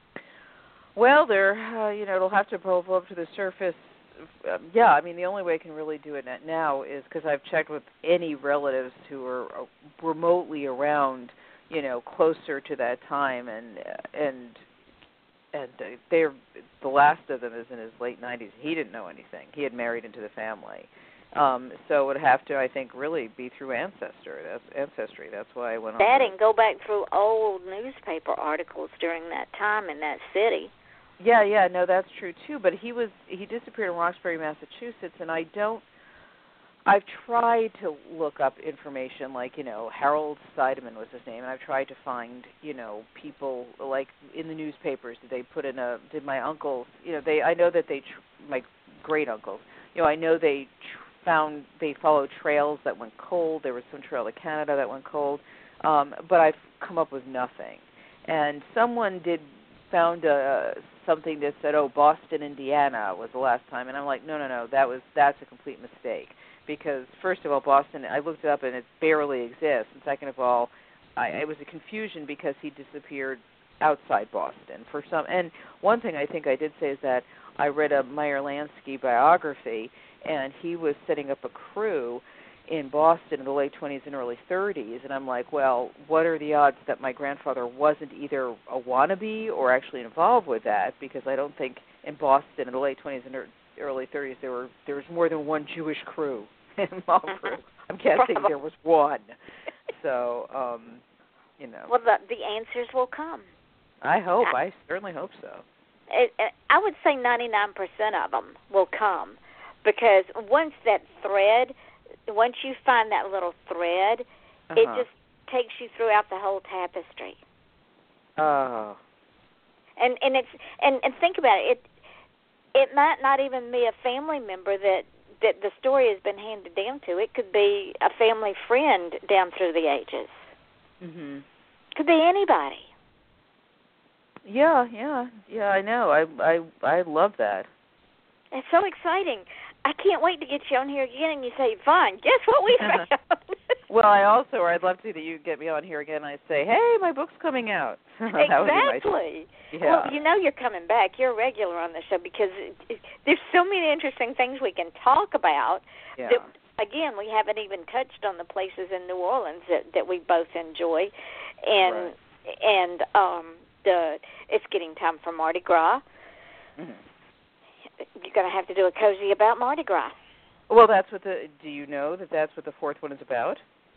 Well, they're uh, you know it'll have to bubble up to the surface. Um, yeah, I mean the only way I can really do it now is because I've checked with any relatives who are remotely around, you know, closer to that time, and and and they're the last of them is in his late nineties. He didn't know anything. He had married into the family. Um, so it would have to, I think, really be through ancestor. That's ancestry. That's why I went on. That and go back through old newspaper articles during that time in that city. Yeah, yeah, no, that's true too. But he was he disappeared in Roxbury, Massachusetts, and I don't. I've tried to look up information, like you know Harold Seidemann was his name, and I've tried to find you know people like in the newspapers. Did they put in a? Did my uncles? You know, they. I know that they. Tr- my great uncles. You know, I know they. Tr- found they followed trails that went cold. There was some trail to Canada that went cold, um, but I've come up with nothing. And someone did found uh, something that said, "Oh, Boston, Indiana was the last time," and I'm like, "No, no, no, that was that's a complete mistake." Because first of all, Boston, I looked it up and it barely exists. And second of all, I, it was a confusion because he disappeared outside Boston for some. And one thing I think I did say is that I read a Meyer Lansky biography. And he was setting up a crew in Boston in the late twenties and early thirties. And I'm like, well, what are the odds that my grandfather wasn't either a wannabe or actually involved with that? Because I don't think in Boston in the late twenties and early thirties there were there was more than one Jewish crew involved. Crew. I'm guessing there was one. So, um, you know. Well, the, the answers will come. I hope. I, I certainly hope so. It, it, I would say ninety-nine percent of them will come. Because once that thread, once you find that little thread, uh-huh. it just takes you throughout the whole tapestry. Oh. And and it's and, and think about it. It it might not even be a family member that, that the story has been handed down to. It could be a family friend down through the ages. Mhm. Could be anybody. Yeah, yeah, yeah. I know. I I I love that. It's so exciting. I can't wait to get you on here again and you say, fine, guess what we found? Well, I also, or I'd love to that you get me on here again and I say, hey, my book's coming out. Exactly. Yeah. Well, you know you're coming back. You're a regular on the show because it, it, there's so many interesting things we can talk about. Yeah. That, again, we haven't even touched on the places in New Orleans that, that we both enjoy. And, right. and um, the it's getting time for Mardi Gras. Mm-hmm. You're going to have to do a cozy about Mardi Gras. Well, that's what the. Do you know that that's what the fourth one is about?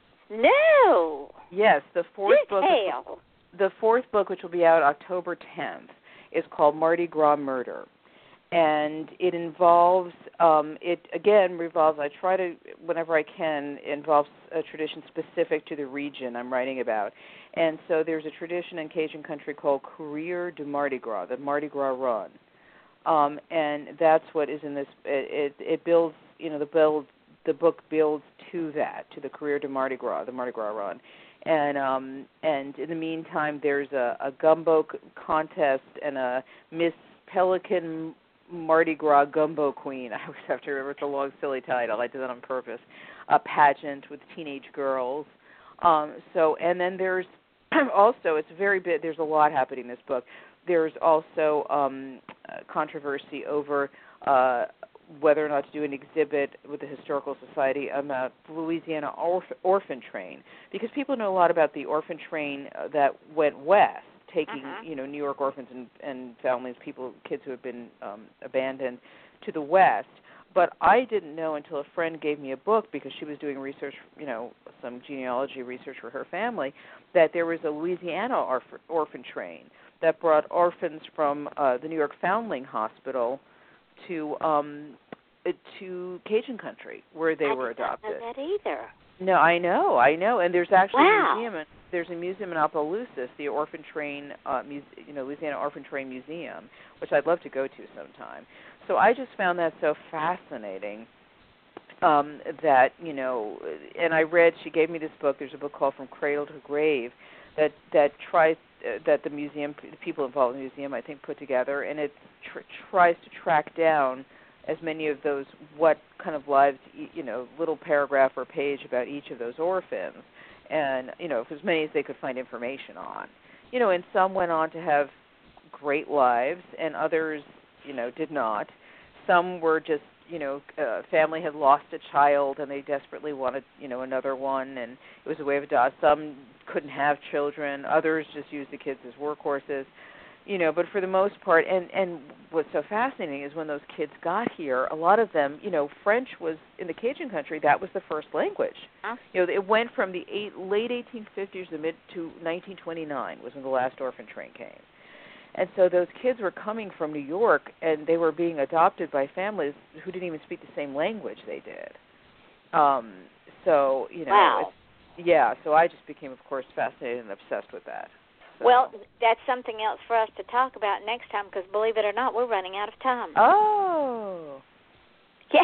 No. Yes, the fourth Detail. book. The fourth book, which will be out October tenth, is called Mardi Gras Murder, and it involves. Um, it again revolves. I try to, whenever I can, involves a tradition specific to the region I'm writing about, and so there's a tradition in Cajun country called Courrier du Mardi Gras, the Mardi Gras Run. Um, and that's what is in this. It, it, it builds, you know, the build. The book builds to that, to the Courrier du Mardi Gras, the Mardi Gras Run, and um, and in the meantime, there's a, a gumbo c- contest and a Miss Pelican Mardi Gras Gumbo Queen. I always have to remember it's a long, silly title. I did that on purpose. A pageant with teenage girls. Um, so, and then there's also it's very big. There's a lot happening in this book. There's also um, controversy over uh, whether or not to do an exhibit with the Historical Society about the Louisiana orph- orphan train, because people know a lot about the orphan train uh, that went west, taking uh-huh. you know New York orphans and, and families, people, kids who have been um, abandoned, to the west. But I didn't know until a friend gave me a book because she was doing research, you know, some genealogy research for her family, that there was a Louisiana orph- orphan train that brought orphans from uh, the New York Foundling Hospital to um, to Cajun country, where they I were adopted. I didn't know that either. No, I know, I know, and there's actually wow. a museum. There's a museum in Opelousas, the Orphan Train, uh, Muse, you know, Louisiana Orphan Train Museum, which I'd love to go to sometime. So I just found that so fascinating um, that, you know, and I read, she gave me this book, there's a book called From Cradle to Grave that, that tries, uh, that the museum, the people involved in the museum, I think, put together, and it tr- tries to track down as many of those, what kind of lives, you know, little paragraph or page about each of those orphans, and, you know, as many as they could find information on. You know, and some went on to have great lives, and others, you know, did not. Some were just, you know, uh, family had lost a child and they desperately wanted, you know, another one, and it was a way of adoption. Some couldn't have children. Others just used the kids as workhorses, you know. But for the most part, and and what's so fascinating is when those kids got here, a lot of them, you know, French was in the Cajun country. That was the first language. Huh? You know, it went from the eight, late eighteen fifties to mid to nineteen twenty-nine was when the last orphan train came. And so those kids were coming from New York, and they were being adopted by families who didn't even speak the same language they did. Um, so, you know, wow. it's, yeah, so I just became, of course, fascinated and obsessed with that. So. Well, that's something else for us to talk about next time, because believe it or not, we're running out of time. Oh. Yeah.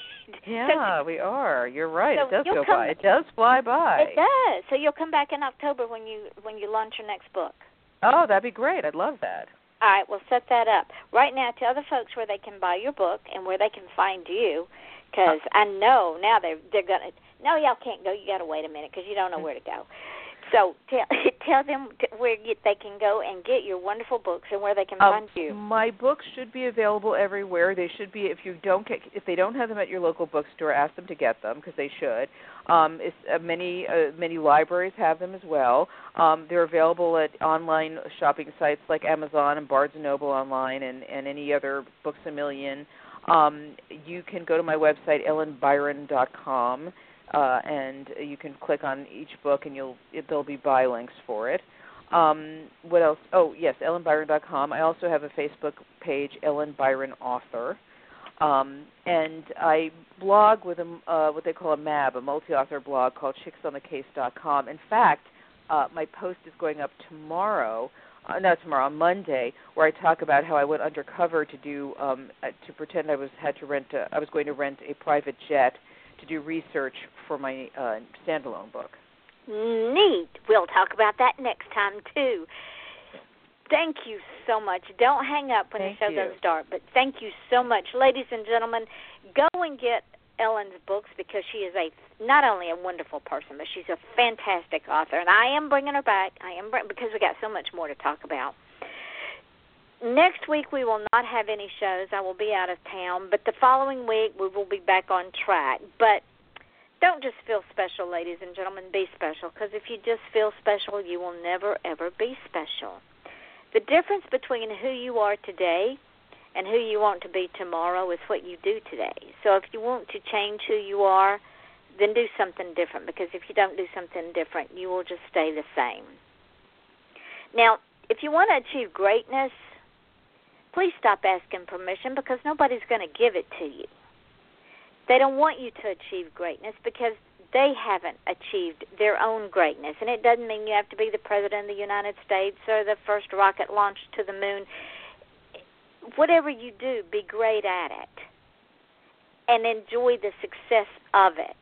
Yeah, so, we are. You're right. So it does go come, by. It does fly by. It does. So you'll come back in October when you when you launch your next book. Oh, that'd be great. I'd love that. All right, we'll set that up. Right now, tell the folks where they can buy your book and where they can find you, because I know now they're, they're going to, no, y'all can't go. You got to wait a minute because you don't know where to go. So tell, tell them where you, they can go and get your wonderful books and where they can um, find you. My books should be available everywhere. They should be, if you don't get, if they don't have them at your local bookstore, ask them to get them because they should. Um, it's, uh, many uh, many libraries have them as well. Um, they're available at online shopping sites like Amazon and Barnes and Noble online and, and any other Books A Million. Um, you can go to my website, ellen byron dot com. Uh, and you can click on each book, and you'll it, there'll be buy links for it. Um, what else? Oh, yes, ellen byron dot com. I also have a Facebook page, Ellen Byron Author, um, and I blog with a, uh, what they call a M A B, a multi-author blog called chicks on the case dot com. In fact, uh, my post is going up tomorrow. Uh, not tomorrow, on Monday, where I talk about how I went undercover to do um, uh, to pretend I was had to rent. A, I was going to rent a private jet to do research for my uh, standalone book. Neat. We'll talk about that next time, too. Thank you so much. Don't hang up when thank the show you. goes dark, but thank you so much. Ladies and gentlemen, go and get Ellen's books because she is a not only a wonderful person, but she's a fantastic author, and I am bringing her back. I am bring, because we got so much more to talk about. Next week we will not have any shows. I will be out of town, but the following week we will be back on track. But don't just feel special, ladies and gentlemen. Be special, because if you just feel special, you will never, ever be special. The difference between who you are today and who you want to be tomorrow is what you do today. So if you want to change who you are, then do something different, because if you don't do something different, you will just stay the same. Now, if you want to achieve greatness, please stop asking permission, because nobody's going to give it to you. They don't want you to achieve greatness because they haven't achieved their own greatness. And it doesn't mean you have to be the President of the United States or the first rocket launched to the moon. Whatever you do, be great at it and enjoy the success of it.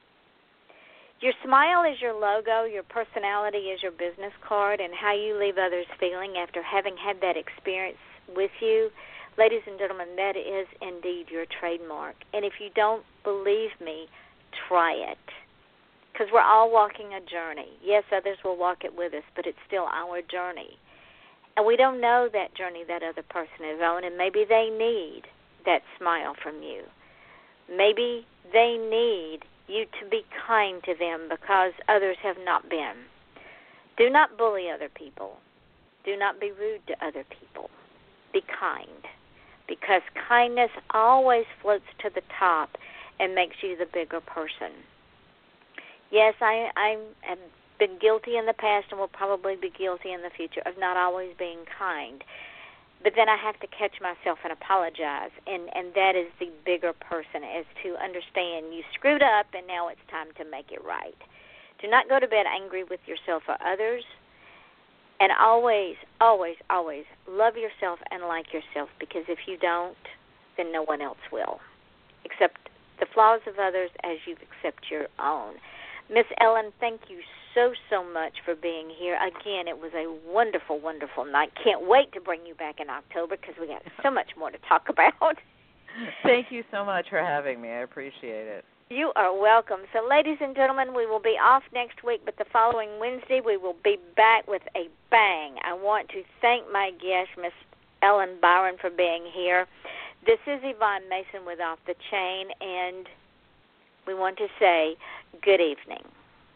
Your smile is your logo, your personality is your business card, and how you leave others feeling after having had that experience with you, ladies and gentlemen, that is indeed your trademark. And if you don't believe me, try it, because we're all walking a journey. Yes, others will walk it with us, but it's still our journey. And we don't know that journey that other person is on, and maybe they need that smile from you. Maybe they need you to be kind to them because others have not been. Do not bully other people. Do not be rude to other people. Be kind, because kindness always floats to the top and makes you the bigger person. Yes, I, I have been guilty in the past and will probably be guilty in the future of not always being kind. But then I have to catch myself and apologize, and, and that is the bigger person, is to understand you screwed up and now it's time to make it right. Do not go to bed angry with yourself or others. And always, always, always love yourself and like yourself, because if you don't, then no one else will. Accept the flaws of others as you accept your own. Miss Ellen, thank you so, so much for being here. Again, it was a wonderful, wonderful night. Can't wait to bring you back in October because we got so much more to talk about. Thank you so much for having me. I appreciate it. You are welcome. So, ladies and gentlemen, we will be off next week, but the following Wednesday we will be back with a bang. I want to thank my guest, Miss Ellen Byron, for being here. This is Yvonne Mason with Off the Chain, and we want to say good evening.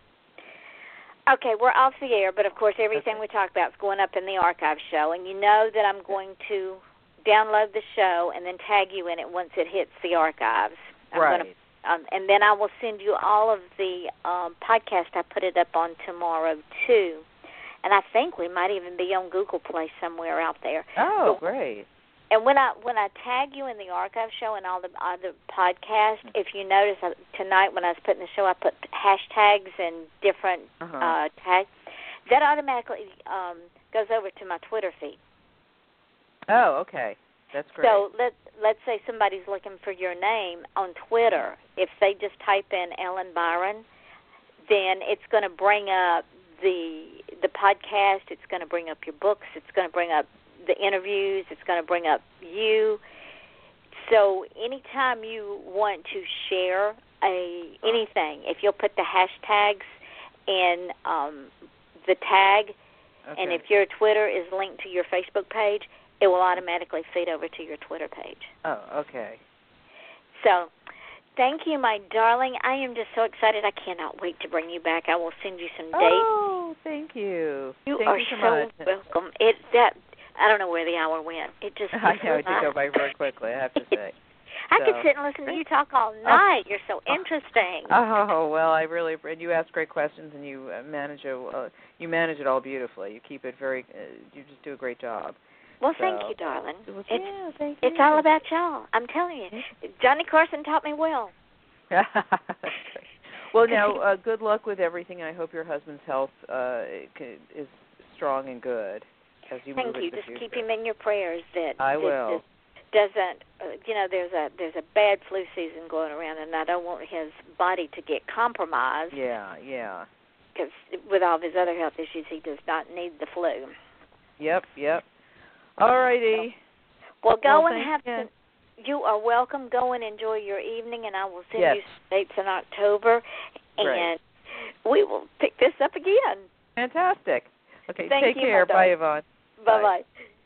Okay, we're off the air, but, of course, everything okay. we talk about is going up in the archive show, and you know that I'm going to download the show and then tag you in it once it hits the archives. I'm right. Gonna, um, and then I will send you all of the um, podcast I put it up on tomorrow, too. And I think we might even be on Google Play somewhere out there. Oh, but, great. And when I when I tag you in the archive show and all the other podcasts, mm-hmm. if you notice, uh, tonight when I was putting the show, I put hashtags and different uh-huh. uh, tags. That automatically um, goes over to my Twitter feed. Oh, okay. That's great. So let, let's say somebody's looking for your name on Twitter. If they just type in Ellen Byron, then it's going to bring up the the podcast. It's going to bring up your books. It's going to bring up the interviews. It's going to bring up you. So anytime you want to share a anything, if you'll put the hashtags in um, the tag, okay. and if your Twitter is linked to your Facebook page, it will automatically feed over to your Twitter page. Oh, okay. So thank you, my darling. I am just so excited. I cannot wait to bring you back. I will send you some dates. Oh, thank you. You thank are you so, so much. welcome. It that I don't know where the hour went. It just I know it did go by very quickly, I have to say. I so. could sit and listen to you talk all night. You're so interesting. Oh, well, I really and you ask great questions and you manage it. Uh, you manage it all beautifully. You keep it very. Uh, you just do a great job. Well, so. thank you, darling. Well, it's, yeah, thank it's you. all about y'all. I'm telling you, Johnny Carson taught me well. Well, now, uh, good luck with everything. I hope your husband's health uh, is strong and good as you Thank move you. into the Just future. keep him in your prayers. That I this, will. This doesn't, uh, you know, there's a there's a bad flu season going around, and I don't want his body to get compromised. Yeah, yeah. Because with all of his other health issues, he does not need the flu. Yep, yep. All righty. Well, go well, and have you. some. You are welcome. Go and enjoy your evening, and I will send yes. you some dates in October, Great. and we will pick this up again. Fantastic. Okay, Thank take you, care. Bye, Yvonne. Bye-bye.